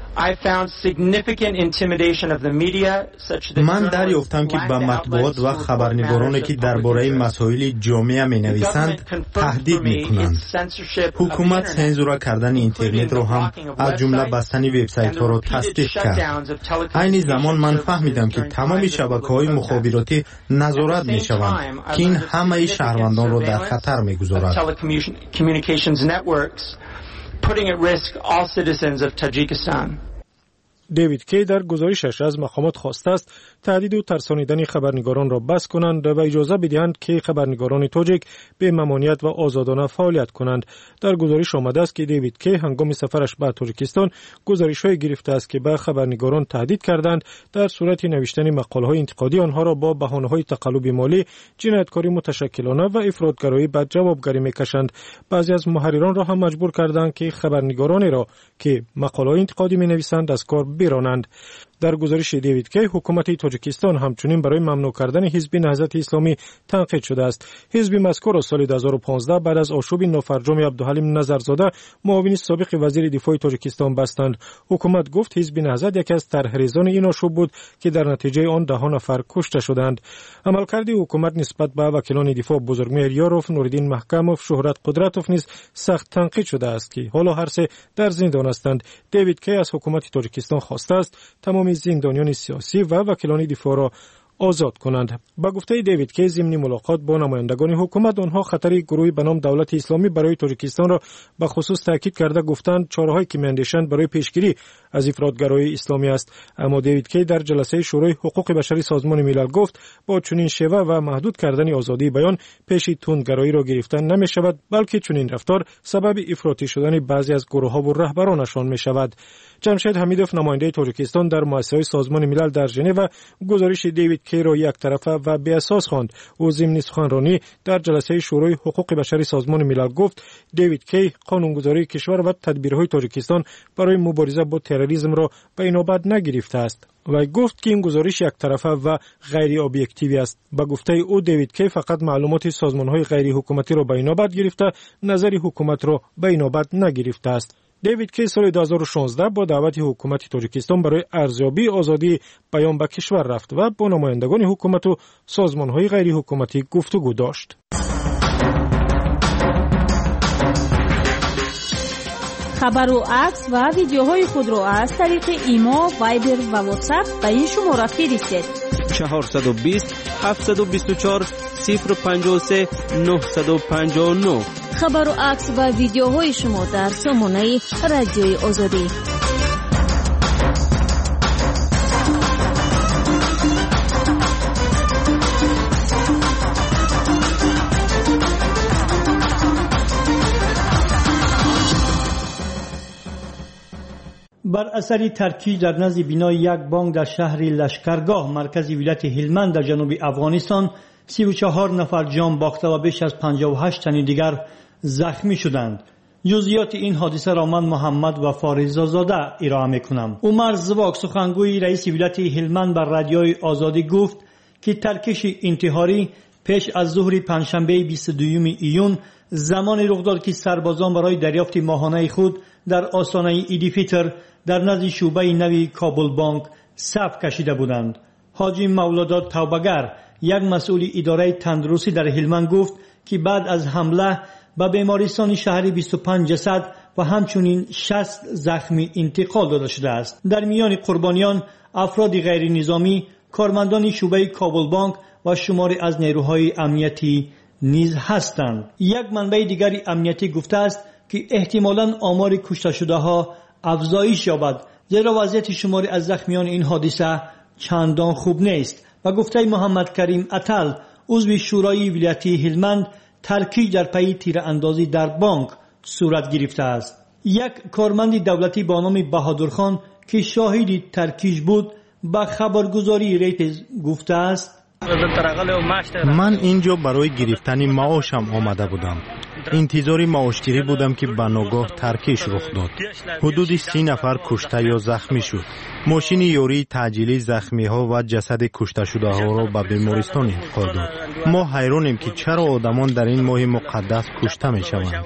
من دریافتم که به مطبوعات و خبرنگارانی که درباره مسائل جامعه می نویسند تهدید می کنند. حکومت سانسور کردن اینترنت را هم از جمله بستن وبسایت ها را تصدیق کرد. عین زمان من فهمیدم که تمام شبکه‌های مخابراتی نظارت می شوند که این همه شهروندان را در خطر می گذارد. putting at risk all citizens of Tajikistan. دیوید کی در گزارشش از مقامات خواسته است تهدید و ترسانیدن خبرنگاران را بس کنند و اجازه بدهند که خبرنگاران تاجیک به ممانعت و آزادانه فعالیت کنند. در گزارش آمده است که دیوید کی هنگام سفرش به تاجیکستان گزارش‌های گرفته است که به خبرنگاران تهدید کردند در صورت نوشتن مقاله‌های انتقادی آنها را با بهانه‌های تقلب مالی، جنایتکاری متشکلانه و افراطگرایی به جوابگری می‌کشند. بعضی از محرران را هم مجبور کردند که خبرنگارانی را که مقاله‌های انتقادی می‌نویسند از کار برانند. در گزارش دیوید کی حکومت تاجیکستان همچنین برای ممنوع کردن حزب نهضت اسلامی تنقید شده است. حزب مذکور از سال دو هزار و پانزده بعد از آشوب نافرجام عبدالحلیم نظرزاده معاون سابق وزیر دفاع تاجیکستان بستند. حکومت گفت حزب نهضت یکی از طرحریزان این آشوب بود که در نتیجه آن ده نفر کشته شدند. عملکرد حکومت نسبت به وکیلان دفاع بزرگمهر یاروف، نوردین محکموف، شهرت قدرتوف نیز سخت تنقید شده است که حالا هر سه در زندان هستند. دیوید کی از حکومت تاجیکستان خواسته است تمام زندانیان سیاسی و وکیلان دفاع را آزاد کنند. با گفته دیوید کی ضمن ملاقات با نمایندگان حکومت آنها خطر گروهی به نام دولت اسلامی برای تاجیکستان را به خصوص تاکید کرده گفتند چاره‌هایی که می‌اندیشند برای پیشگیری از افراطگرایی اسلامی است. اما دیوید کی در جلسه شورای حقوق بشری سازمان ملل گفت با چنین شیوه و محدود کردن آزادی بیان پیش تندگرایی را گرفتن نمی‌شود، بلکه چنین رفتار سبب افراطی شدن بعضی از گروه‌ها و رهبرانشان می‌شود. جمشید حمیدوف نماینده تاجیکستان در مؤسسه سازمان ملل در ژنو گزارش دیوید کی را یک طرفه و بی اساس خواند. او ضمن سخنرانی در جلسه شورای حقوق بشری سازمان ملل گفت دیوید کی قانونگذاری کشور و تدبیرهای تاجیکستان برای مبارزه با تروریسم را به اینابت نگرفته است. و گفت که این گزارش یک طرفه و غیر ابجکتیوی است. با گفته او دیوید کی فقط معلومات سازمان‌های غیر حکومتی را به اینابت گرفته، نظر حکومت را به اینابت نگرفته است. دیوید کی سال دو هزار و شانزده با دعوت حکومت تاجیکستان برای ارزیابی آزادی بیان به کشور رفت و با نمایندگان حکومت و سازمان‌های غیر حکومتی گفتگو داشت. خبر و عکس و ویدیوهای خود را از طریق ایما، وایبر و واتساپ به این شماره فرستید. چهارصد و بیست هفتصد و بیست و چهار صفر پنجاه و سه نهصد و پنجاه و نه. خبر و عکس و ویدیوهای شما در سامانه رادیوی آزادی. بر اثر ترکیب در نزد بینای یک بانک در شهر لشکرگاه مرکز ولایت هلمند در جنوب افغانستان سی و چهار نفر جان باخته و بیش از پنجاه و هشت تن دیگر زخمی شدند. جزئیات این حادثه را من محمد و فارززاده ارائه میکنم. عمر زواک سخنگوی رئیس ولایت هلمند بر رادیوی آزادی گفت که ترکش انتحاری پیش از ظهر پنجشنبه بیست و دوم ایون زمان رخ داد که سربازان برای دریافت ماهانه خود در آستانه عید فطر در نزد شعبه نوی کابل بانک صف کشیده بودند. حاجی مولادات توبگر یک مسئول اداره تندرستی در هلمند گفت که بعد از حمله به بیمارستان شهری بیست و پنج جسد و همچنین شصت زخمی انتقال داده شده است. در میان قربانیان افراد غیر نظامی، کارمندان شعبه کابل بانک و شماری از نیروهای امنیتی نیز هستند. یک منبع دیگری امنیتی گفته است که احتمالاً آمار کشته شده ها افزایش یابد، زیرا وضعیت شماری از زخمیان این حادثه چندان خوب نیست. و گفته محمد کریم اتل عضو شورای ولایتی هلمند ترکیب در پی تیراندازی در بانک صورت گرفته است. یک کارمند دولتی با نام بهادرخان که شاهد ترکیب بود با خبرگزاری ریتز گفته است من اینجا برای گرفتن معاشم آمده بودم. انتظار معاشگیری بودم که به ناگاه ترکیش رخ داد. حدود سی نفر کشته یا زخمی شد. ماشین یاری تعجیلی زخمی ها و جسد کشته شده ها را به بیمارستان انتقال داد. ما حیرانیم که چرا آدمان در این ماه مقدس کشته می شوند.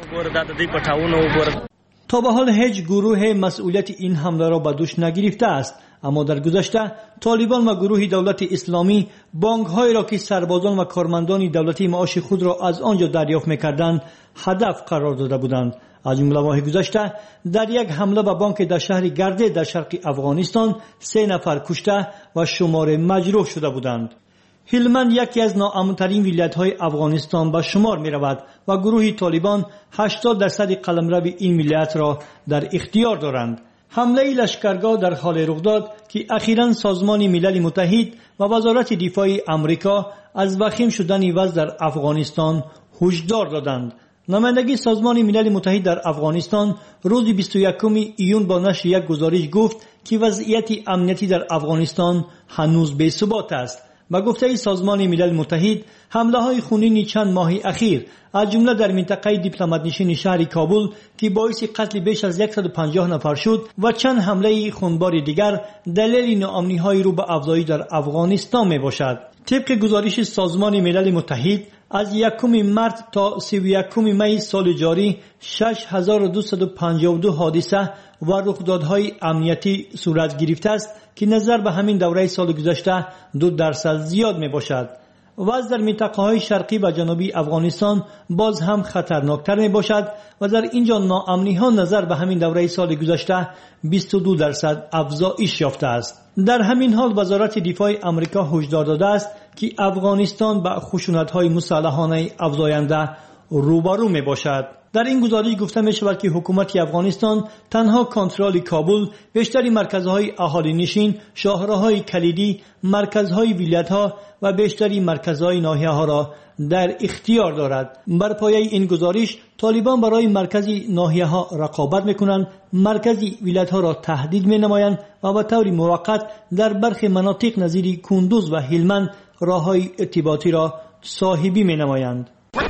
تا به حال هیچ گروه مسئولیت این حمله را به دوش نگرفته است، اما در گذشته طالبان و گروه دولت اسلامی بانک های را که سربازان و کارمندان دولتی معاش خود را از آنجا دریافت می‌کردند هدف قرار داده بودند. از جمله ماه گذشته در یک حمله به بانک در شهر گرده در شرق افغانستان سه نفر کشته و شمار مجروح شده بودند. هلمند یکی از ناامن‌ترین ولایت‌های افغانستان به شمار می‌رود و گروه طالبان هشتاد درصد قلمرو این ولایت را در اختیار دارند. حمله لشکرگاه در حال رخ داد که اخیراً سازمان ملل متحد و وزارت دفاع آمریکا از وخیم شدن وضع در افغانستان هشدار دادند. نمایندگی سازمان ملل متحد در افغانستان روز بیست و یکم ایون با نشر یک گزارش گفت که وضعیت امنیتی در افغانستان هنوز بی‌ثبات است. با گفته سازمان ملل متحد حمله های خونین چند ماه اخیر از جمله در منطقه دیپلمات نشین شهر کابل که باعث قتل بیش از صد و پنجاه نفر شد و چند حمله خونبار دیگر دلیل ناامنی های رو به افزایش در افغانستان می باشد. طبق گزارش سازمان ملل متحد از یکم مارس تا سی و یکم می سال جاری شش هزار و دویست و پنجاه و دو حادثه و رخدادهای امنیتی صورت گرفته است که نظر به همین دوره سال گذشته دو درصد زیاد می باشد. وضع در منطقه های شرقی و جنوبی افغانستان باز هم خطرناکتر می باشد و در اینجا ناامنی ها نظر به همین دوره سال گذشته بیست و دو درصد افزایش یافته است. در همین حال وزارت دفاع آمریکا هشدار داده است که افغانستان با خشونت های مسلحانه افزاینده روبرو می باشد. در این گزارش گفته می شود که حکومت افغانستان تنها کنترل کابل، بیشتری مرکزهای اهالی نشین، شاهراهای کلیدی، مرکزهای ولایت‌ها و بیشتری مرکزهای ناحیه‌ها را در اختیار دارد. بر پایه این گزارش طالبان برای مرکزی ناحیه‌ها رقابت می‌کنند، مرکزی ولایت‌ها را تهدید می‌نمایند و به طور موقت در برخی مناطق نظیر کندوز و هلمند راه‌های ارتباطی را صاحبی می‌نمایند.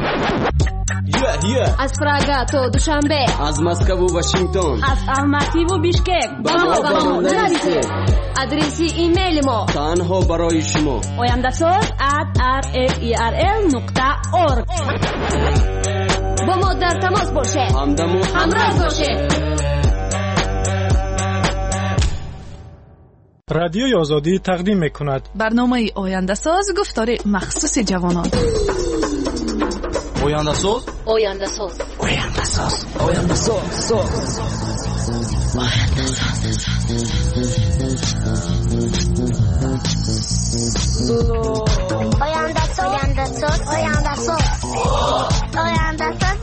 Yeah, yeah. از پراگا تا دوشنبه، از مسکو و واشنگتن، از الماتی و بیشکک با ما با ما نویسید. آدرس ایمیل ما تنها برای شما oyamdasor at r f e r l نقطه org. با ما در تماس باشید، همدم و همراه باشید. رادیوی آزادی تقدیم میکند برنامه آینده ساز گفتار مخصوص جوانان. آینده ساز آینده ساز آینده ساز آینده ساز آینده ساز آینده ساز آینده ساز آینده ساز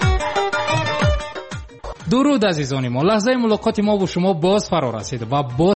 درود عزیزان ما، لحظه ملاقات ما با شما باز فرا رسید و باز